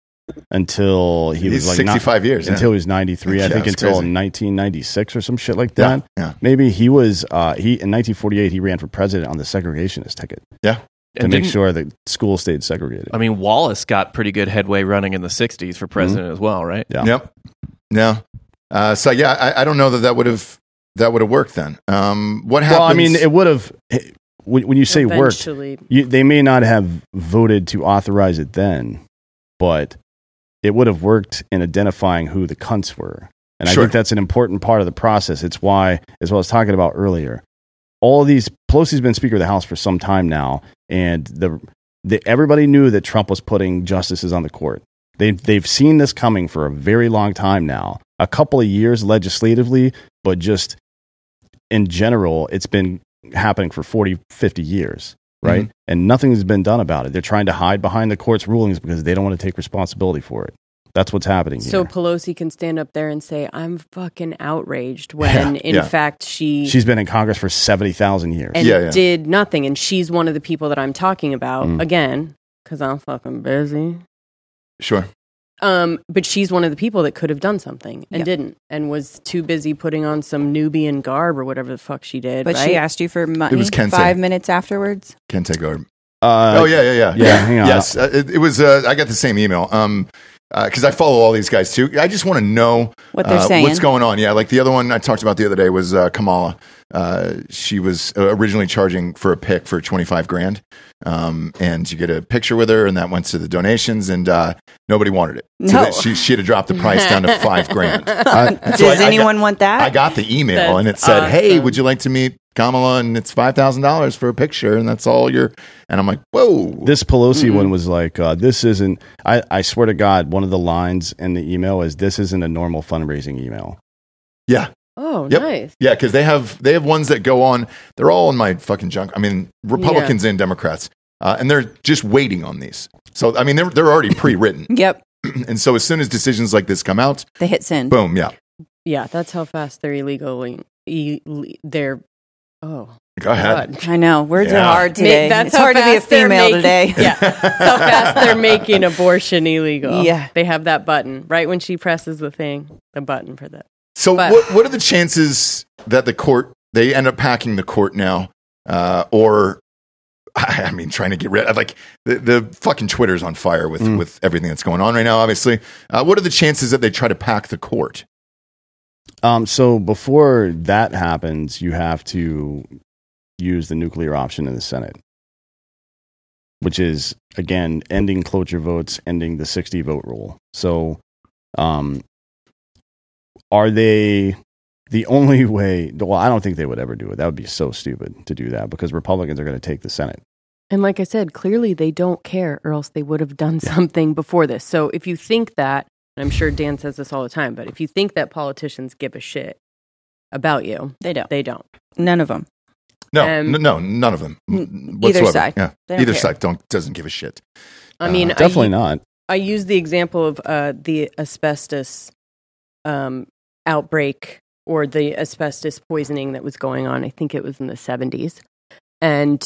until he was like
65 years
until he was 93, I think, until 1996 or some shit like that.
Yeah.
Maybe he was in 1948 he ran for president on the segregationist ticket.
Yeah.
To make sure that schools stayed segregated.
I mean, Wallace got pretty good headway running in the 60s for president as well, right?
Yeah.
Yep. No. So yeah, I don't know that would have worked then. What happens?
Well, I mean, it would have. When you say worked, they may not have voted to authorize it then, but it would have worked in identifying who the cunts were. And I think that's an important part of the process. It's why, as well as talking about earlier, all of these, Pelosi's been Speaker of the House for some time now, and everybody knew that Trump was putting justices on the court. They've seen this coming for a very long time now, a couple of years legislatively, but just in general, it's been happening for 40, 50 years. Right? Mm-hmm. And nothing has been done about it. They're trying to hide behind the court's rulings because they don't want to take responsibility for it. That's what's happening here.
So Pelosi can stand up there and say, I'm fucking outraged when in fact she's
been in Congress for 70,000 years.
And did nothing. And she's one of the people that I'm talking about, again, because I'm fucking busy.
Sure.
But she's one of the people that could have done something and didn't, and was too busy putting on some Nubian garb or whatever the fuck she did.
But she asked you for money. It was Kente. 5 minutes afterwards.
Kente garb.
Yeah.
Hang on. Yes, it was. I got the same email. Because I follow all these guys too. I just want to know
what they're saying.
What's going on. Yeah, like the other one I talked about the other day was Kamala. She was originally charging for a pic for $25,000, and you get a picture with her, and that went to the donations, and nobody wanted it.
No.
So she had to drop the price down to $5,000.
Does anyone want that?
I got the email, and it said, awesome. "Hey, would you like to meet Kamala?" And it's $5,000 for a picture, and that's all you're. And I'm like, whoa.
This Pelosi one was like, this isn't. I swear to God, one of the lines in the email is, "This isn't a normal fundraising email."
Yeah.
Oh, nice.
Yeah, because they have ones that go on. They're all in my fucking junk. I mean, Republicans and Democrats, and they're just waiting on these. So I mean, they're already pre-written.
Yep.
And so as soon as decisions like this come out,
they hit send.
Boom. Yeah.
Yeah, that's how fast they're illegally. They're. Oh.
Go ahead.
I know. Words are hard today.
That's
it's hard to be a female today.
Yeah. That's how fast they're making abortion illegal.
Yeah.
They have that button right when she presses the button for that.
So what are the chances that they end up packing the court now? Or, I mean, trying to get rid of, like, the fucking Twitter's on fire with everything that's going on right now, obviously. What are the chances that they try to pack the court?
So before that happens, you have to use the nuclear option in the Senate. which is, again, ending cloture votes, ending the 60 vote rule. So are they the only way? Well, I don't think they would ever do it. That would be so stupid to do that because Republicans are going to take the Senate.
And like I said, clearly they don't care or else they would have done something before this. So if you think that, and I'm sure Dan says this all the time, but if you think that politicians give a shit about you,
they don't.
They don't.
None of them.
No, none of them.
Either side.
Yeah. Either side doesn't give a shit.
I mean,
definitely not.
I use the example of the asbestos outbreak or the asbestos poisoning that was going on. I think it was in the 70s. And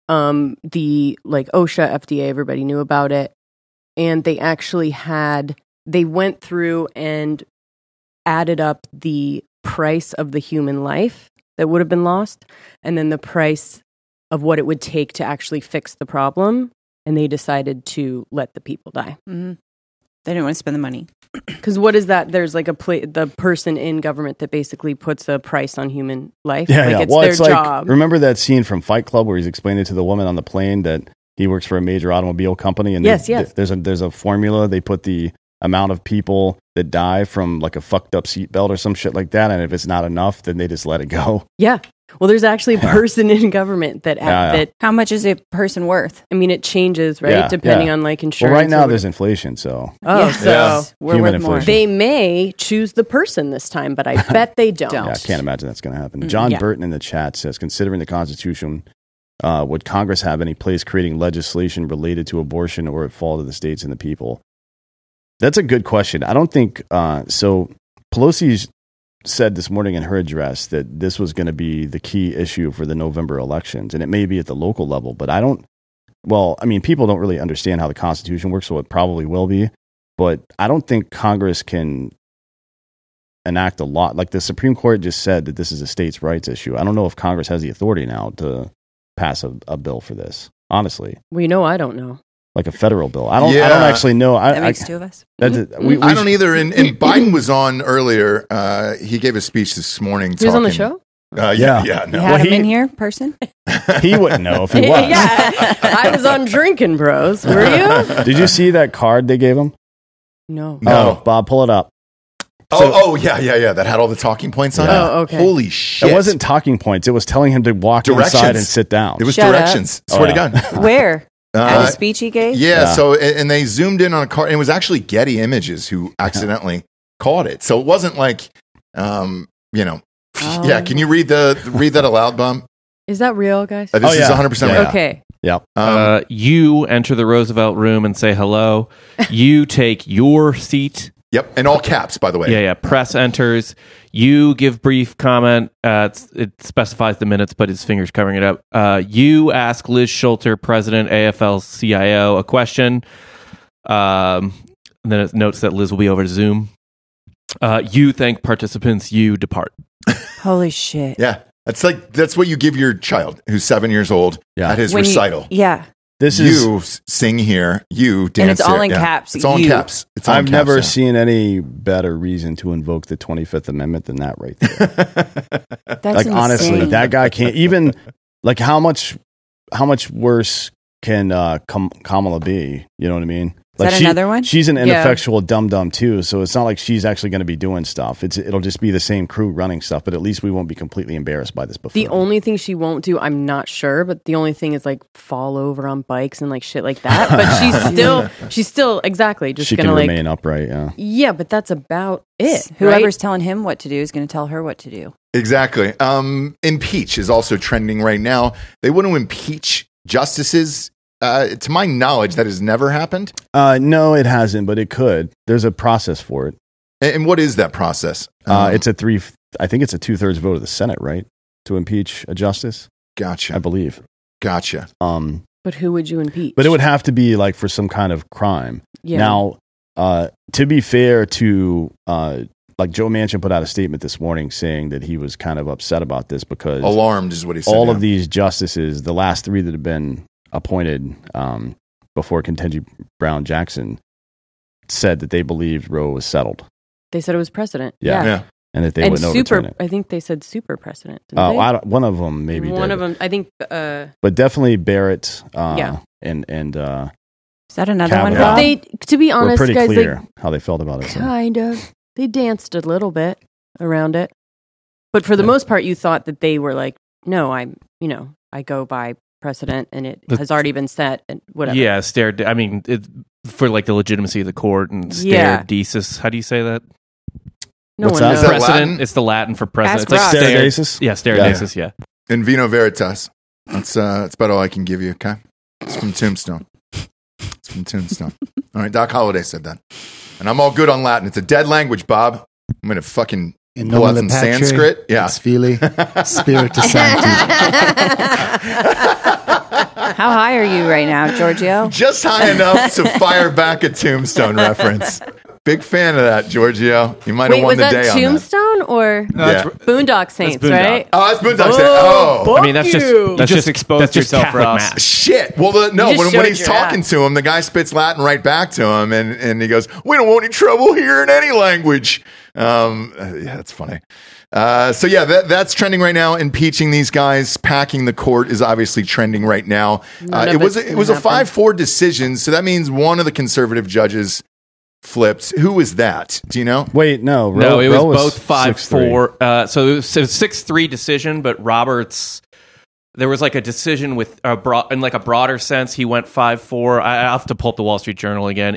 the OSHA, FDA, everybody knew about it. And they actually they went through and added up the price of the human life that would have been lost, and then the price of what it would take to actually fix the problem, and they decided to let the people die.
Mm-hmm. They didn't want to spend the money.
Because what is that? There's the person in government that basically puts a price on human life.
Yeah,
it's their job.
Remember that scene from Fight Club where he's explaining to the woman on the plane that he works for a major automobile company, and
yes.
There's a formula. They put the amount of people that die from like a fucked up seatbelt or some shit like that, and if it's not enough, then they just let it go.
Yeah. Well, there's actually a person in government that
how much is a person worth?
I mean, it changes, right? Depending on insurance.
Well, right now there's inflation, so
we're worth more.
They may choose the person this time, but I bet they don't.
Yeah, I can't imagine that's going to happen. John Burton in the chat says, considering the Constitution, would Congress have any place creating legislation related to abortion, or it fall to the states and the people? That's a good question. I don't think so. Pelosi said this morning in her address that this was going to be the key issue for the November elections, and it may be at the local level, but people don't really understand how the Constitution works, so it probably will be, but I don't think Congress can enact a law. Like the Supreme Court just said that this is a states' rights issue. I don't know if Congress has the authority now to pass a bill for this, honestly.
Well, I don't know.
Like a federal bill. I don't actually know.
That makes two of us.
I don't either. And Biden was on earlier. He gave a speech this morning.
He was on the show?
No.
You had him in here, person?
He wouldn't know if he was.
I was on Drinking Bros. Were you?
Did you see that card they gave him?
No.
Oh, Bob, pull it up.
Yeah. That had all the talking points on it.
Oh, okay.
Holy shit.
It wasn't talking points. It was telling him to walk inside and sit down.
It was directions. Swear to God.
Where? At a speech he gave?
Yeah, so, and they zoomed in on a car, and it was actually Getty Images who accidentally caught it. So it wasn't like, can you read that aloud, Bum?
Is that real, guys?
This is 100% real.
Okay.
Yep.
You enter the Roosevelt room and say hello. You take your seat.
Yep, in all caps, by the way.
Yeah. Press enters. You give brief comment. It specifies the minutes, but his finger's covering it up. You ask Liz Schulter, President, AFL-CIO, a question. And then it notes that Liz will be over to Zoom. You thank participants. You depart.
Holy shit.
Yeah. That's what you give your child who's 7 years old at his recital. You sing here, you dance,
and it's all
here.
in caps.
It's all in caps.
I've never seen any better reason to invoke the 25th Amendment than that right there.
That's insane.
Honestly, that guy can't even. Like, how much worse can Kamala be? You know what I mean?
Is that another one?
She's an ineffectual dum-dum too, so it's not like she's actually going to be doing stuff. It'll just be the same crew running stuff, but at least we won't be completely embarrassed by this before.
The only thing she won't do, I'm not sure, but the only thing is like fall over on bikes and like shit like that. But she's still exactly just going to
remain upright.
Yeah, but that's about it.
Whoever's telling him what to do is going to tell her what to do.
Exactly. Impeach is also trending right now. They want to impeach justices. To my knowledge, that has never happened.
No, it hasn't, but it could. There's a process for it.
And what is that process?
I think it's a 2/3 vote of the Senate, right, to impeach a justice.
Gotcha.
I believe.
Gotcha.
But who would you impeach?
But it would have to be like for some kind of crime.
Yeah.
Now, to be fair to like Joe Manchin put out a statement this morning saying that he was kind of upset about this because
alarmed is what he said.
All of these justices, the last 3 that have been appointed before Ketanji Brown Jackson, said that they believed Roe was settled.
They said it was precedent.
Yeah. and that they wouldn't overturn it.
I think they said super precedent.
One of them maybe.
One
did.
of them, I think.
But definitely Barrett. And
is that another
Kavanaugh.
one, Bob?
They, to be honest,
pretty
guys,
clear how they felt about it. So.
Kind of. They danced a little bit around it, but for the most part, you thought that they were like, "No, I go by precedent, and it has already been set, and whatever."
Yeah, I mean, for like the legitimacy of the court and stare decisis. How do you say that?
No
What's
one
that?
knows.
Precedent. It's the Latin for precedent.
Ask
It's like
Stare decisis?
Yeah, stare decisis. Yeah.
In vino veritas. That's about all I can give you. Okay, it's from Tombstone. All right, Doc Holliday said that, and I'm all good on Latin. It's a dead language, Bob. I'm gonna fucking pull out some Sanskrit. Yeah,
Fili, Spiritus Sancti.
How high are you right now, Giorgio?
just high enough to fire back a Tombstone reference. Big fan of that, Giorgio. You might have won the day on that.
Was that Tombstone or Boondock Saints,
Boondock.
right?
Oh, that's Boondock Saints. Oh,
I mean, that's just exposed yourself for us.
shit. Well, when he's talking to him, the guy spits Latin right back to him, and he goes, "We don't want any trouble here in any language." That's funny. That's trending right now. Impeaching these guys, packing the court is obviously trending right now. It was a 5-4 decision, so that means one of the conservative judges flipped. Who was that? Do you know?
Wait, no.
It was both 5-4. So it was a 6-3 decision, but Roberts, there was like a decision with in like a broader sense. He went 5-4. I have to pull up the Wall Street Journal again.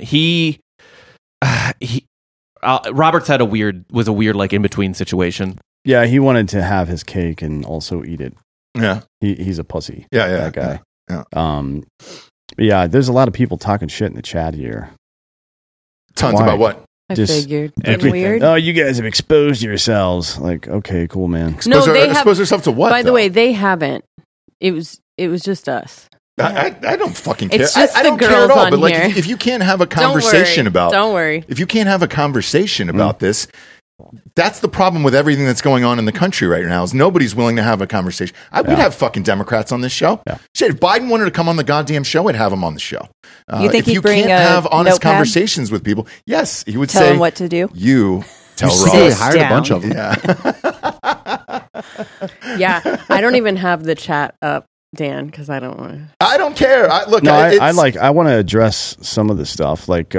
Roberts was a weird like in between situation.
Yeah, he wanted to have his cake and also eat it.
Yeah,
he's a pussy.
Yeah,
that guy.
Yeah.
There's a lot of people talking shit in the chat here.
Tons about what?
I figured.
Weird.
Oh, you guys have exposed yourselves. Like, okay, cool, man.
Expose yourself to what?
By the way, they haven't. It was just us.
I don't fucking care.
It's just
I don't
the
care at
girls
all.
on
But like,
here.
if you can't have a conversation
Don't worry.
if you can't have a conversation about this, that's the problem with everything that's going on in the country right now. Is nobody's willing to have a conversation. We'd have fucking Democrats on this show.
Yeah.
Shit, if Biden wanted to come on the goddamn show, I'd have him on the show.
You think
if you
bring
can't have honest
notepad?
conversations with people, yes, he would
Tell
say
him what to do.
You tell
You
Ross.
hired a bunch of them.
Yeah.
Yeah, I don't even have the chat up, Dan, because I don't want to.
I don't care. I want
to address some of the stuff. Like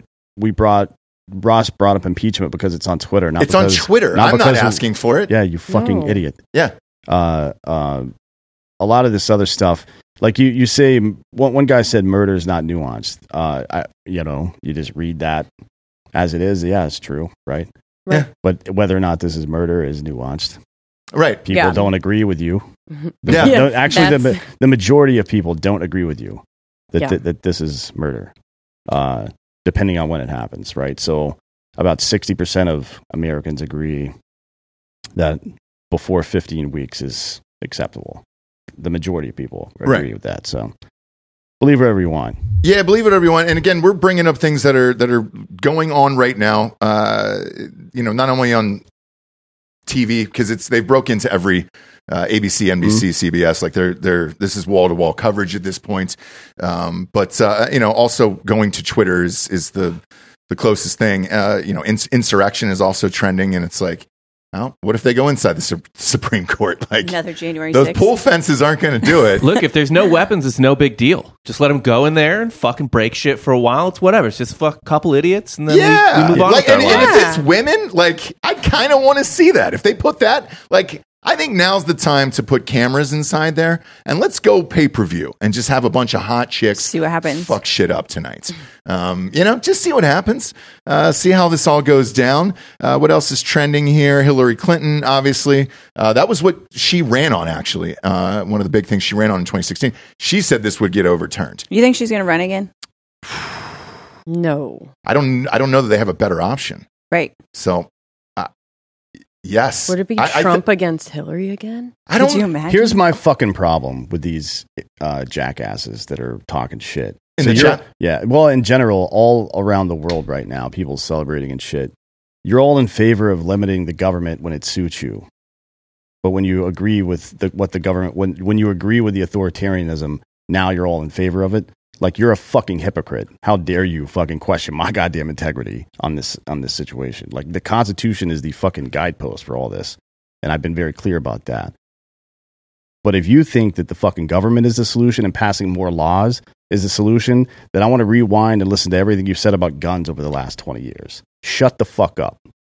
Ross brought up impeachment because it's on Twitter.
On Twitter. I'm not asking for it.
Yeah, you fucking idiot.
Yeah.
A lot of this other stuff, like you say, one guy said murder is not nuanced. You just read that as it is. Yeah, it's true, right?
Yeah.
But whether or not this is murder is nuanced.
Right.
People don't agree with you.
Yeah.
Actually, the majority of people don't agree with you that this is murder, depending on when it happens, right? So about 60% of Americans agree that before 15 weeks is acceptable. The majority of people agree with that. So believe whatever you want.
Yeah, believe whatever you want. And again, we're bringing up things that are going on right now. Not only on TV, because they broke into every ABC, NBC, CBS. Like this is wall to wall coverage at this point. But also going to Twitter is the closest thing. Insurrection is also trending, and it's like, well, what if they go inside the Supreme Court? Like
another January 6th.
Those pool fences aren't going to do it.
Look, if there's no weapons, it's no big deal. Just let them go in there and fucking break shit for a while. It's whatever. It's just a couple idiots, and then we move on.
And if it's women, like I kind of want to see that. If they put that, like I think now's the time to put cameras inside there and let's go pay-per-view and just have a bunch of hot chicks
see what happens.
Fuck shit up tonight. Just see what happens. See how this all goes down. What else is trending here? Hillary Clinton, obviously. That was what she ran on, actually. One of the big things she ran on in 2016. She said this would get overturned.
You think she's going to run again?
No.
I don't know that they have a better option.
Right.
So yes.
Would it be Trump against Hillary again?
Could you imagine?
Here's my fucking problem with these jackasses that are talking shit.
In the chat?
Yeah. Well, in general, all around the world right now, people celebrating and shit. You're all in favor of limiting the government when it suits you. But when you agree with what the government, when you agree with the authoritarianism, now you're all in favor of it. Like, you're a fucking hypocrite. How dare you fucking question my goddamn integrity on this situation? Like, the Constitution is the fucking guidepost for all this. And I've been very clear about that. But if you think that the fucking government is the solution and passing more laws is the solution, then I want to rewind and listen to everything you've said about guns over the last 20 years. Shut the fuck up.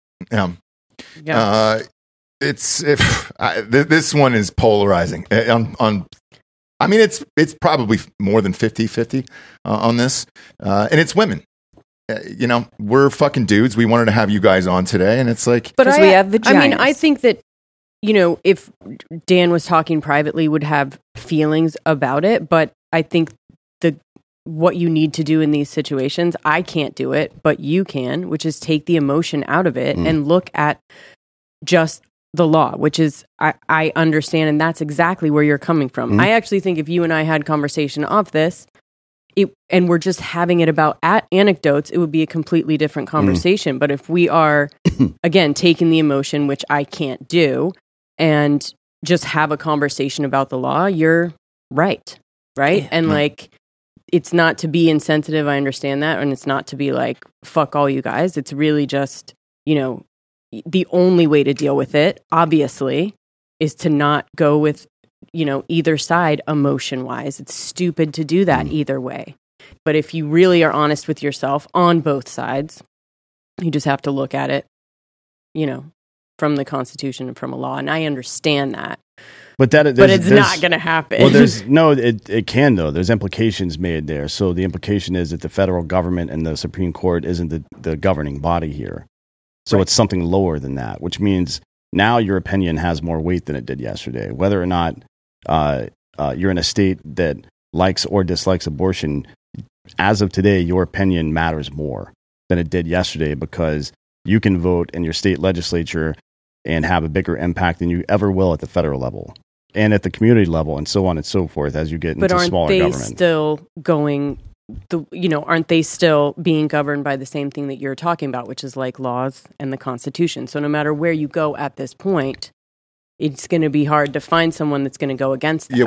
Yeah. This one is polarizing. I mean, it's probably more than 50-50 on this. And it's women. We're fucking dudes. We wanted to have you guys on today. And it's like...
Because we have vaginas.
I mean, I think that, if Dan was talking privately, would have feelings about it. But I think what you need to do in these situations, I can't do it, but you can, which is take the emotion out of it and look at just the law, which is, I understand, and that's exactly where you're coming from. I actually think if you and I had conversation off this, and we're just having it about anecdotes, it would be a completely different conversation. But if we are, again, taking the emotion, which I can't do, and just have a conversation about the law, you're right? Yeah. And it's not to be insensitive, I understand that, and it's not to be like, fuck all you guys. It's really just, the only way to deal with it, obviously, is to not go with, either side emotion-wise. It's stupid to do that either way. But if you really are honest with yourself on both sides, you just have to look at it, from the Constitution and from a law. And I understand that. But it's not going to happen.
Well, it can, though. There's implications made there. So the implication is that the federal government and the Supreme Court isn't the governing body here. So it's something lower than that, which means now your opinion has more weight than it did yesterday. Whether or not you're in a state that likes or dislikes abortion, as of today, your opinion matters more than it did yesterday because you can vote in your state legislature and have a bigger impact than you ever will at the federal level and at the community level and so on and so forth as you get into smaller government.
But aren't they still going... aren't they still being governed by the same thing that you're talking about, which is like laws and the Constitution? So no matter where you go at this point, it's going to be hard to find someone that's going to go against that.
Yeah,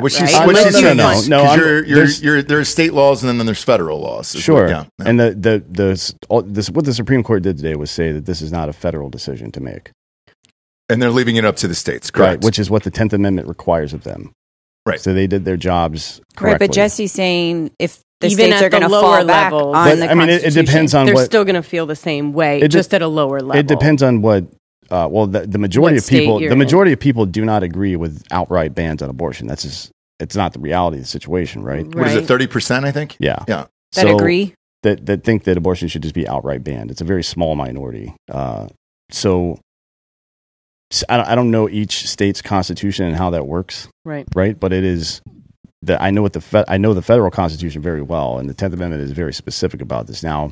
No. There's state laws and then there's federal laws.
Sure. And what the Supreme Court did today was say that this is not a federal decision to make.
And they're leaving it up to the states, correct?
Right, which is what the 10th Amendment requires of them.
Right.
So they did their jobs correctly.
Right, but Jesse's saying if the
even
states are going to fall back on the Constitution,
it depends on
they're still going to feel the same way, just at a lower level.
It depends on what. The majority of people, people do not agree with outright bans on abortion. That's just, it's not the reality of the situation, right?
What is it, 30%? I think.
Yeah.
That agree
that think that abortion should just be outright banned. It's a very small minority. So I don't know each state's constitution and how that works.
Right.
But it is. I know the federal Constitution very well, and the 10th Amendment is very specific about this. Now,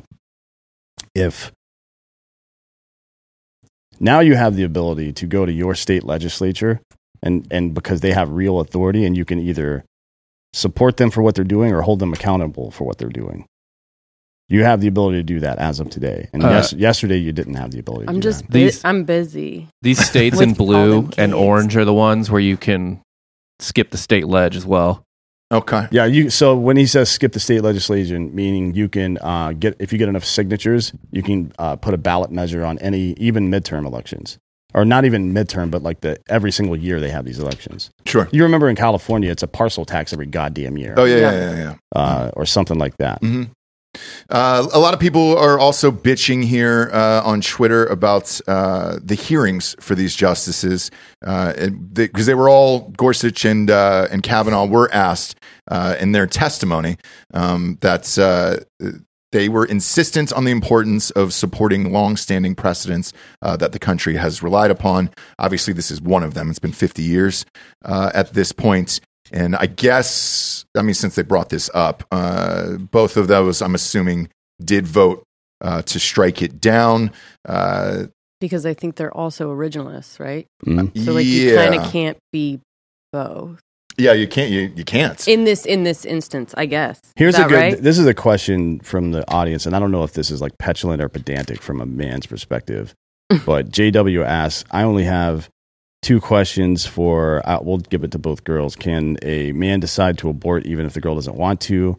now you have the ability to go to your state legislature, and because they have real authority, and you can either support them for what they're doing or hold them accountable for what they're doing. You have the ability to do that as of today, and yesterday you didn't have the ability to do that.
I'm busy.
These states in blue and orange are the ones where you can skip the state ledge as well.
Okay.
Yeah. So when he says skip the state legislation, meaning you can if you get enough signatures, you can put a ballot measure on even midterm elections, or not even midterm, but like every single year they have these elections.
Sure.
You remember in California, it's a parcel tax every goddamn year.
Oh yeah.
Or something like that.
Mm-hmm. A lot of people are also bitching here on Twitter about the hearings for these justices because they were all Gorsuch and Kavanaugh were asked in their testimony that they were insistent on the importance of supporting longstanding precedents that the country has relied upon. Obviously, this is one of them. It's been 50 years at this point. And I guess, since they brought this up, both of those, I'm assuming, did vote to strike it down.
Because I think they're also originalists, right? Mm-hmm. So, you kind of can't be both.
Yeah, you can't. You can't.
In this instance, I guess.
This is a question from the audience, and I don't know if this is like petulant or pedantic from a man's perspective, but JW asks, I only have 2 questions for, we'll give it to both girls. Can a man decide to abort even if the girl doesn't want to?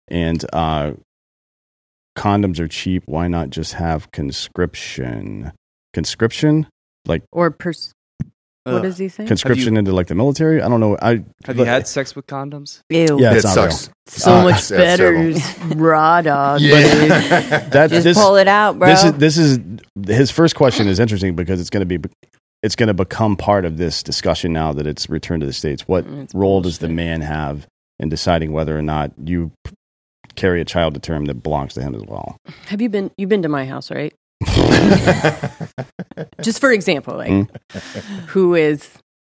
And condoms are cheap. Why not just have conscription? Conscription?
Or what does he say?
Conscription into like the military? I don't know.
Have you had sex with condoms?
Ew.
Yeah,
it sucks.
So much better, raw dog.
Yeah.
Just pull it out, bro.
This is his first question is interesting because it's going to become part of this discussion now that it's returned to the States. What role does the man have in deciding whether or not you carry a child to term that belongs to him as well?
You've been to my house, right? Just for example, who is,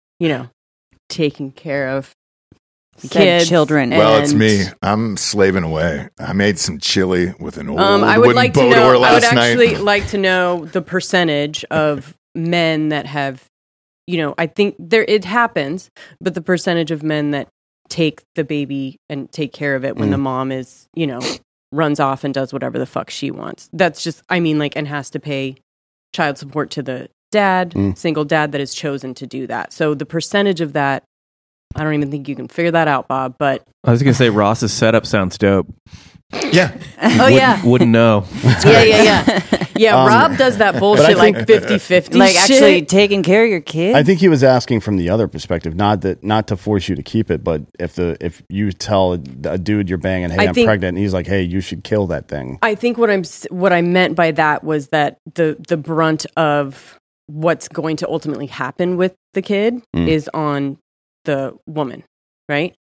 taking care of kids,
children?
Well, it's me. I'm slaving away. I made some chili with an old
I would
wooden
like to
boat
know.
oar
I would
last
actually
night.
like to know the percentage of men that have, I think it happens, but the percentage of men that take the baby and take care of it when the mom is, runs off and does whatever the fuck she wants. That's just, and has to pay child support to the dad, single dad that has chosen to do that. So the percentage of that, I don't even think you can figure that out, Bob, but...
I was going to say Ross's setup sounds dope.
Yeah.
Wouldn't know.
Yeah, Rob does that bullshit 50-50
like actually taking care of your kid.
I think he was asking from the other perspective, not to force you to keep it, but if you tell a dude you're banging, hey, I'm pregnant, and he's like, hey, you should kill that thing.
I think what I meant by that was that the brunt of what's going to ultimately happen with the kid is on the woman, right?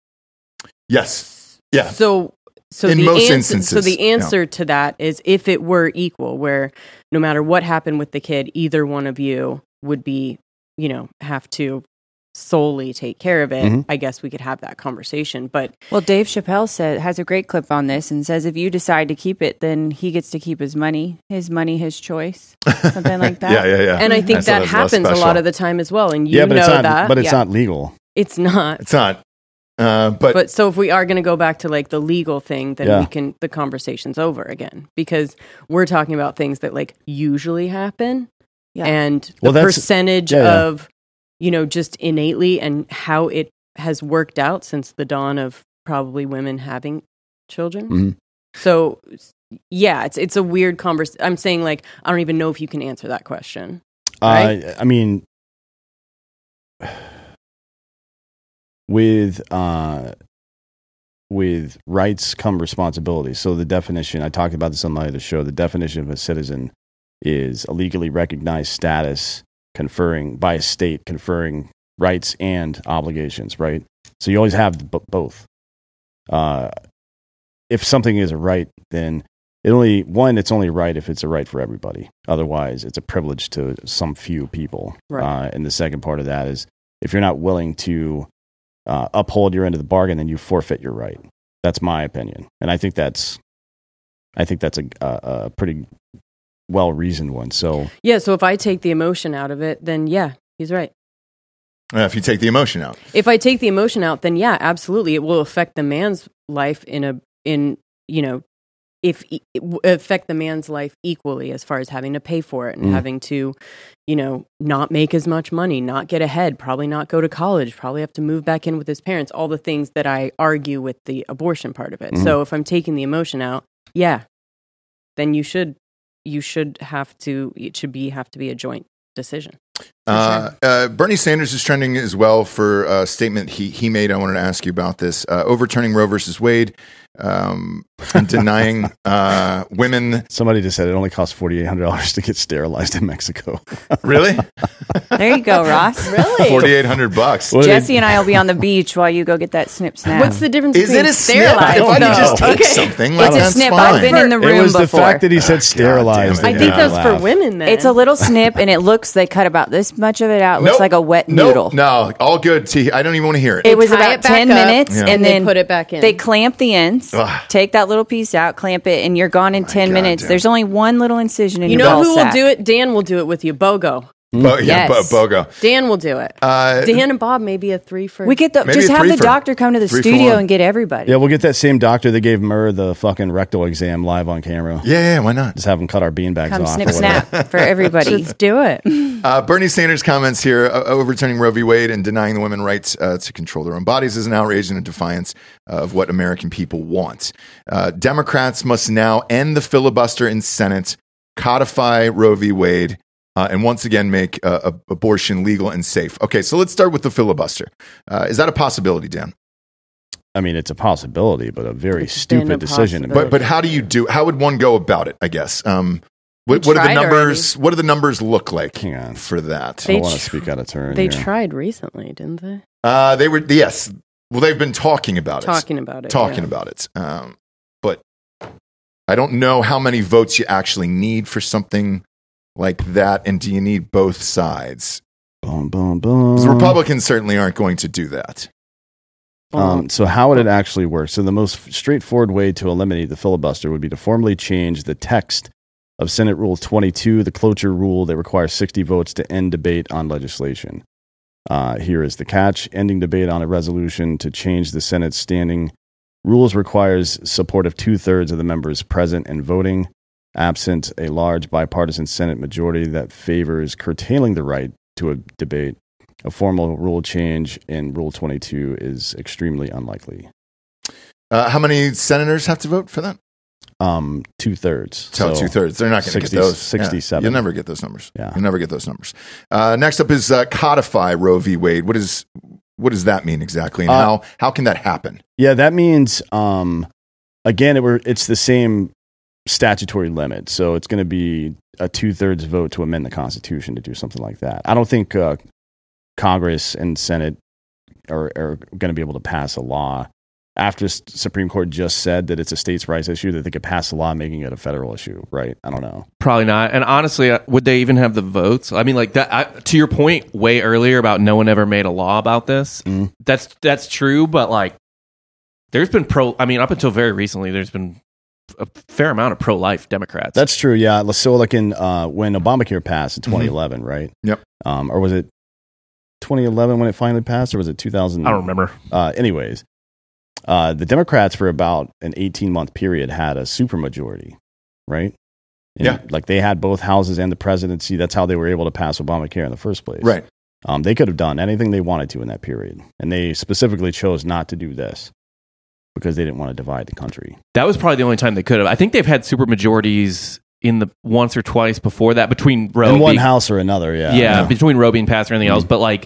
Yes. Yeah.
So
in
the
most
answer,
instances,
so the answer to that is if it were equal, where no matter what happened with the kid, either one of you would be, have to solely take care of it. I guess we could have that conversation. But
Dave Chappelle has a great clip on this and says if you decide to keep it, then he gets to keep his money, his choice, something like that.
Yeah.
And I think that happens a lot of the time as well. And
but it's not legal.
It's not.
It's not. But
so if we are going to go back to the legal thing, then the conversation's over again, because we're talking about things that usually happen, and the percentage of just innately and how it has worked out since the dawn of probably women having children. So it's a weird conversation. I'm saying I don't even know if you can answer that question. Right?
With rights come responsibility. So the definition, I talked about this on my other show, the definition of a citizen is a legally recognized status by a state conferring rights and obligations, right? So you always have both. If something is a right, then it's only right if it's a right for everybody. Otherwise, it's a privilege to some few people.
Right.
And the second part of that is if you're not willing to uphold your end of the bargain, then you forfeit your right. That's my opinion, and I think that's a pretty well-reasoned one. So
so if I take the emotion out of it, then he's right.
If you take the emotion out,
if I take the emotion out, then absolutely, it will affect the man's life affect the man's life equally as far as having to pay for it and having to, not make as much money, not get ahead, probably not go to college, probably have to move back in with his parents, all the things that I argue with the abortion part of it. So if I'm taking the emotion out, then it should have to be a joint decision.
Bernie Sanders is trending as well for a statement he made. I wanted to ask you about this. Overturning Roe versus Wade, and denying women.
Somebody just said it only costs $4,800 to get sterilized in Mexico.
Really?
There you go, Ross.
Really?
$4,800.
Jesse and I will be on the beach while you go get that snip snap.
What's the difference
Is
between
it a
sterilized?
snip? If I can just take something,
It's a
that's
snip.
fine.
I've been in the room
It was
before.
the fact that he said sterilized.
damn it.
I think that's for women then.
It's a little snip, and they cut about this much of it out. It looks like a wet noodle.
No, all good. T. I don't even want to hear it.
It was
tie
about
it back
10
up,
minutes, and then
they put it back in.
They clamp the ends,
Ugh.
take that little piece out, clamp it, and you're gone in 10 minutes.
damn.
There's only one little incision in
You
your
know
ball
who
sack.
will do it? Dan will do it with you. Bogo.
Yes.
Bogo.
Dan will do it. Dan and Bob may be a 3 for.
We get
Maybe
just
a
have the
3 for-
doctor come to the
3 for
studio
1.
and get everybody.
Yeah, we'll get that same doctor that gave Murr the fucking rectal exam live on camera.
Yeah, why not?
Just have him cut our beanbags
Come
off.
snip
or whatever.
snap for everybody.
Let's do it.
Bernie Sanders comments here, overturning Roe v. Wade and denying the women rights to control their own bodies is an outrage and a defiance of what American people want. Democrats must now end the filibuster in Senate, codify Roe v. Wade, and once again make abortion legal and safe. Okay, so let's start with the filibuster. Is that a possibility, Dan?
I mean, it's a possibility, but a very stupid decision.
But how would one go about it, I guess? What are the numbers? What do the numbers look like for that?
I don't want to speak out of turn.
They tried recently, didn't they?
They were, yes. Well, they've been talking about it.
Talking about it.
But I don't know how many votes you actually need for something like that, and do you need both sides?
Boom, boom, boom.
The Republicans certainly aren't going to do that.
So how would it actually work? So the most straightforward way to eliminate the filibuster would be to formally change the text of Senate Rule 22, the cloture rule that requires 60 votes to end debate on legislation. Here is the catch. Ending debate on a resolution to change the Senate's standing rules requires support of 2/3 of the members present and voting. Absent a large bipartisan Senate majority that favors curtailing the right to a debate, a formal rule change in Rule 22 is extremely unlikely.
How many senators have to vote for that?
2/3.
So 2/3. They're not going to get those.
67.
Yeah. You'll never get those numbers.
Yeah.
You'll never get those numbers. Next up is codify Roe v. Wade. What does that mean exactly? And how can that happen?
Yeah, that means, again, it's the same statutory limit. So it's going to be a 2/3 vote to amend the Constitution to do something like that. I don't think Congress and Senate are going to be able to pass a law after Supreme Court just said that it's a states' rights issue, that they could pass a law making it a federal issue, right? I don't know.
Probably not. And honestly, would they even have the votes? I mean, like that. To your point way earlier about no one ever made a law about this. That's true, but like, there's been up until very recently, there's been a fair amount of pro-life Democrats.
That's true. Yeah. So like when Obamacare passed in 2011, right?
Yep.
Or was it 2011 when it finally passed, or was it 2000?
I don't remember.
Anyways. The Democrats for about an 18-month period had a supermajority, right?
Yeah.
Like they had both houses and the presidency. That's how they were able to pass Obamacare in the first place.
Right.
They could have done anything they wanted to in that period. And they specifically chose not to do this because they didn't want to divide the country.
That was probably the only time they could have. I think they've had supermajorities in the once or twice before that between Roe.
In one house or another, yeah.
Yeah, between Roe being passed or anything else. But like,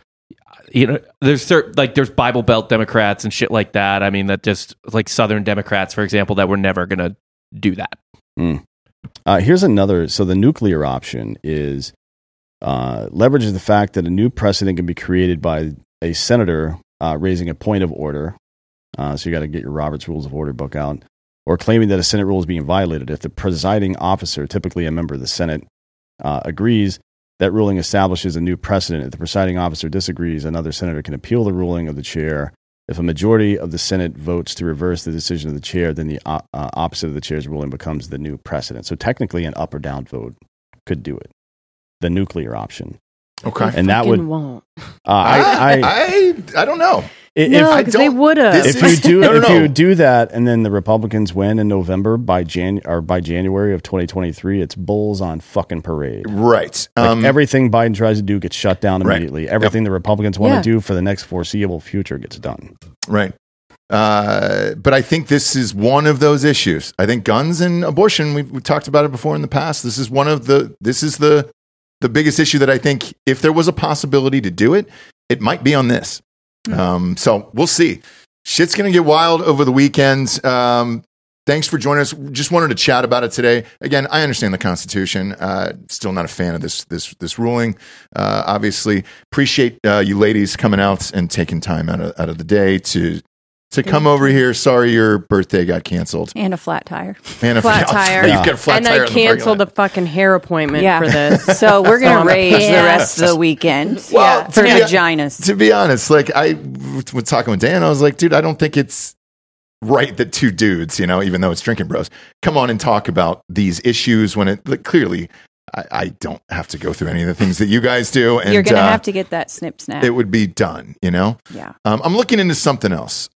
there's Bible Belt Democrats and shit like that. I mean, that just like Southern Democrats, for example, that were never going to do that.
Here's another. So the nuclear option is leverages the fact that a new precedent can be created by a senator raising a point of order. So you got to get your Robert's Rules of Order book out, or claiming that a Senate rule is being violated. If the presiding officer, typically a member of the Senate, agrees, that ruling establishes a new precedent. If the presiding officer disagrees, another senator can appeal the ruling of the chair. If a majority of the Senate votes to reverse the decision of the chair, then the opposite of the chair's ruling becomes the new precedent. So technically, an up or down vote could do it. The nuclear option.
Okay,
and that would.
Won't.
I don't know.
Because they would have.
If you do that, and then the Republicans win in November by January of 2023, it's bulls on fucking parade.
Right.
Everything Biden tries to do gets shut down immediately. Right. Everything the Republicans want to do for the next foreseeable future gets done.
Right. But I think this is one of those issues. I think guns and abortion. We've talked about it before in the past. This is the biggest issue that I think if there was a possibility to do it, it might be on this. So we'll see. Shit's going to get wild over the weekend. Thanks for joining us. Just wanted to chat about it today. Again, I understand the Constitution. Still not a fan of this ruling. Obviously, appreciate you ladies coming out and taking time out of the day to come over here. Sorry your birthday got canceled.
And a flat tire.
And a flat tire.
Yeah.
You've got a flat tire.
And I canceled a fucking hair appointment for this.
So we're going to rage the rest of the weekend for vaginas.
To be honest, like I was talking with Dan, I was like, dude, I don't think it's right that two dudes, even though it's Drinking Bros, come on and talk about these issues when it clearly I don't have to go through any of the things that you guys do. And
you're going to have to get that snip snap.
It would be done,
Yeah.
I'm looking into something else.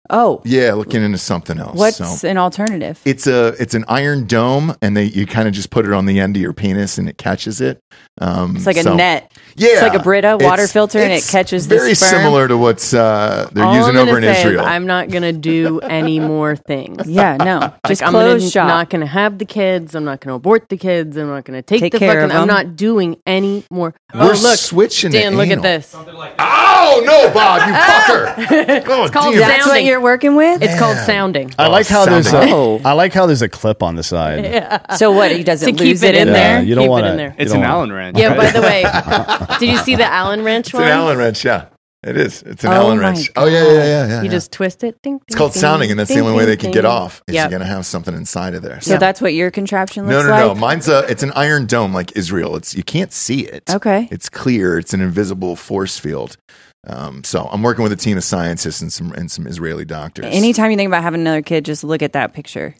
Oh.
Yeah, looking into something else.
What's an alternative?
It's an iron dome, and you kind of just put it on the end of your penis, and it catches it.
It's like a net.
Yeah,
it's like a Brita water filter, and it catches the sperm.
Very similar to what's they're using over in Israel.
I'm not going to do any more things.
Yeah, no, just
I'm not going to have the kids. I'm not going to abort the kids. I'm not going to take the fucking. I'm not doing any more.
We're switching.
Dan, look at this.
Oh no, Bob, you fucker!
It's called
That's what you're working with.
It's called sounding.
I like how there's a clip on the side.
Yeah.
So what? He doesn't
to keep it in there.
You don't want
it.
It's an Allen wrench.
Yeah. By the way, did you see the Allen wrench one?
It's an Allen wrench. Yeah, it is. It's an Allen wrench.
God.
Oh yeah.
You just twist it. Ding,
it's called sounding, and that's the only way they can get off. Is
you're
going to have something inside of there.
So that's what your contraption looks like?
No. Mine's it's an iron dome like Israel. You can't see it.
Okay.
It's clear. It's an invisible force field. So I'm working with a team of scientists and some Israeli doctors.
Anytime you think about having another kid, just look at that picture.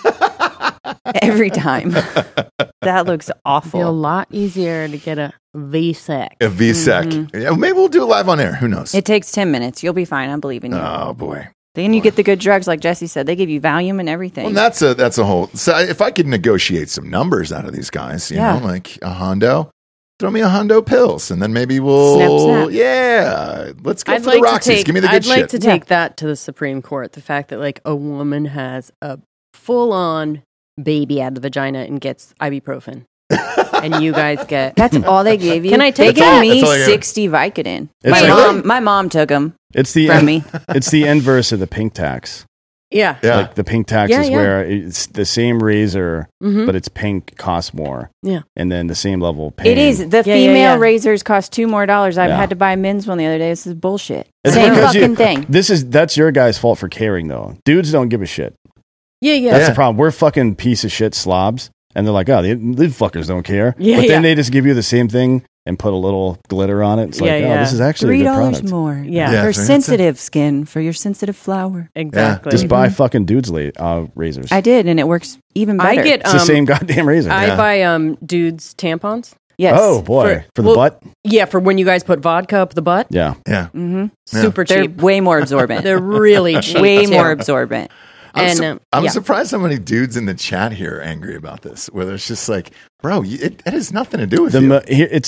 Every time. That looks awful.
It's a lot easier to get a VSEC.
A VSEC. Mm-hmm. Yeah, maybe we'll do it live on air. Who knows?
It takes 10 minutes. You'll be fine. I believe in you.
Oh, boy.
Then you get the good drugs, like Jesse said. They give you Valium and everything.
Well, that's a whole. So if I could negotiate some numbers out of these guys, you know, like a Hondo, throw me a Hondo pills, and then maybe we'll.
Snap.
Yeah, let's go for the Roxys. Give me the good shit.
I'd like to take that to the Supreme Court. The fact that like a woman has a full-on baby out of the vagina and gets ibuprofen. And you guys get...
That's all they gave you?
Can I take
They gave me 60 Vicodin. My mom took them from me.
It's the inverse of the pink tax.
Yeah.
Like the pink tax is where it's the same razor, but it's pink, costs more.
Yeah.
And then the same level of pain.
It is. The female razors cost $2 more. I've had to buy a men's one the other day. This is bullshit.
It's
same fucking thing.
That's your guys' fault for caring, though. Dudes don't give a shit.
Yeah.
That's the problem. We're fucking piece of shit slobs. And they're like, oh, these fuckers don't care.
Yeah,
but then they just give you the same thing and put a little glitter on it. It's like, oh, this is actually a good product.
$3 more. Yeah. For sensitive skin, for your sensitive flower.
Exactly.
Just buy fucking dudes' razors.
I did, and it works even better.
It's the same goddamn razor.
I buy dudes' tampons.
Yes.
Oh, boy. For the butt?
Yeah, for when you guys put vodka up the butt.
Yeah.
Yeah.
Mm-hmm.
Super cheap.
They're way more absorbent.
They're really cheap.
Way more absorbent.
I'm surprised how many dudes in the chat here are angry about this. Where it's just like, bro, it has nothing to do with you.
It's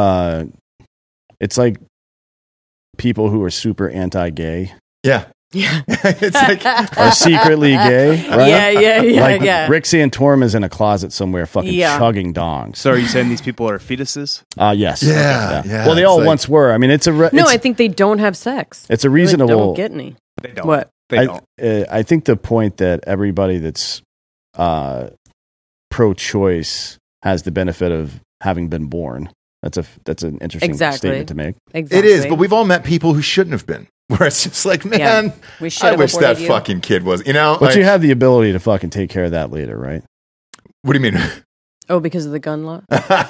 like people who are super anti-gay.
Yeah.
It's like are secretly gay, right?
Yeah.
Like Rick Santorum is in a closet somewhere, fucking chugging dongs.
So are you saying these people are fetuses?
Yes.
Yeah.
Well, they all once were. I mean,
I think they don't have sex.
It's a reasonable.
They don't get any.
They don't.
What?
They don't.
I think the point that everybody that's pro-choice has the benefit of having been born. That's an interesting statement to make.
Exactly.
It is, but we've all met people who shouldn't have been. Where it's just like, man, I wish that fucking kid was,
But you have the ability to fucking take care of that later, right?
What do you mean?
Oh, because of the gun law?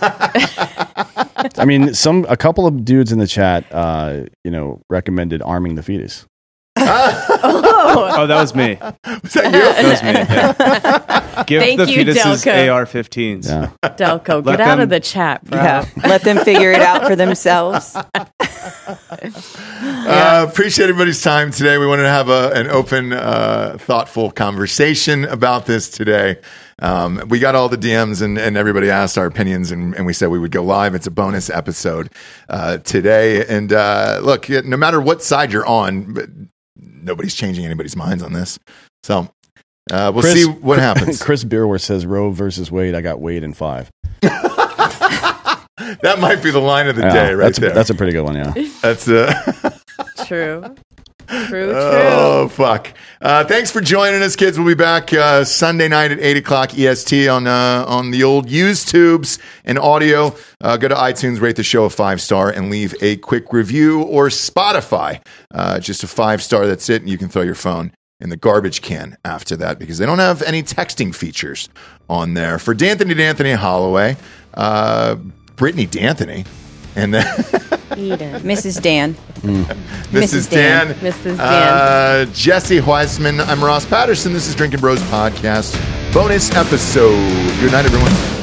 I mean, a couple of dudes in the chat, recommended arming the fetus.
Oh, that was me.
Was that you?
That was me. Yeah. Give the fetuses AR-15s.
Yeah.
Delco, get out of the chat, bro.
Yeah. Let them figure it out for themselves.
Appreciate everybody's time today. We wanted to have an open, thoughtful conversation about this today. We got all the DMs and everybody asked our opinions, and we said we would go live. It's a bonus episode today. And look, no matter what side you're on, nobody's changing anybody's minds on this. So we'll see what happens.
Chris Beerworth says Roe versus Wade. I got Wade in 5.
That might be the line of the day, right there.
That's a pretty good one, yeah.
That's
True.
Oh, fuck. Thanks for joining us, kids. We'll be back Sunday night at 8 o'clock EST on the old YouTubes and audio. Go to iTunes, rate the show a 5-star, and leave a quick review, or Spotify. Just a 5-star, that's it, and you can throw your phone in the garbage can after that, because they don't have any texting features on there. For D'Anthony Holloway, Brittany D'Anthony, and then
Mrs. Dan.
Mrs. Dan.
Mrs. Dan.
Jesse Weisman. I'm Ross Patterson. This is Drinking Bros Podcast. Bonus episode. Good night, everyone.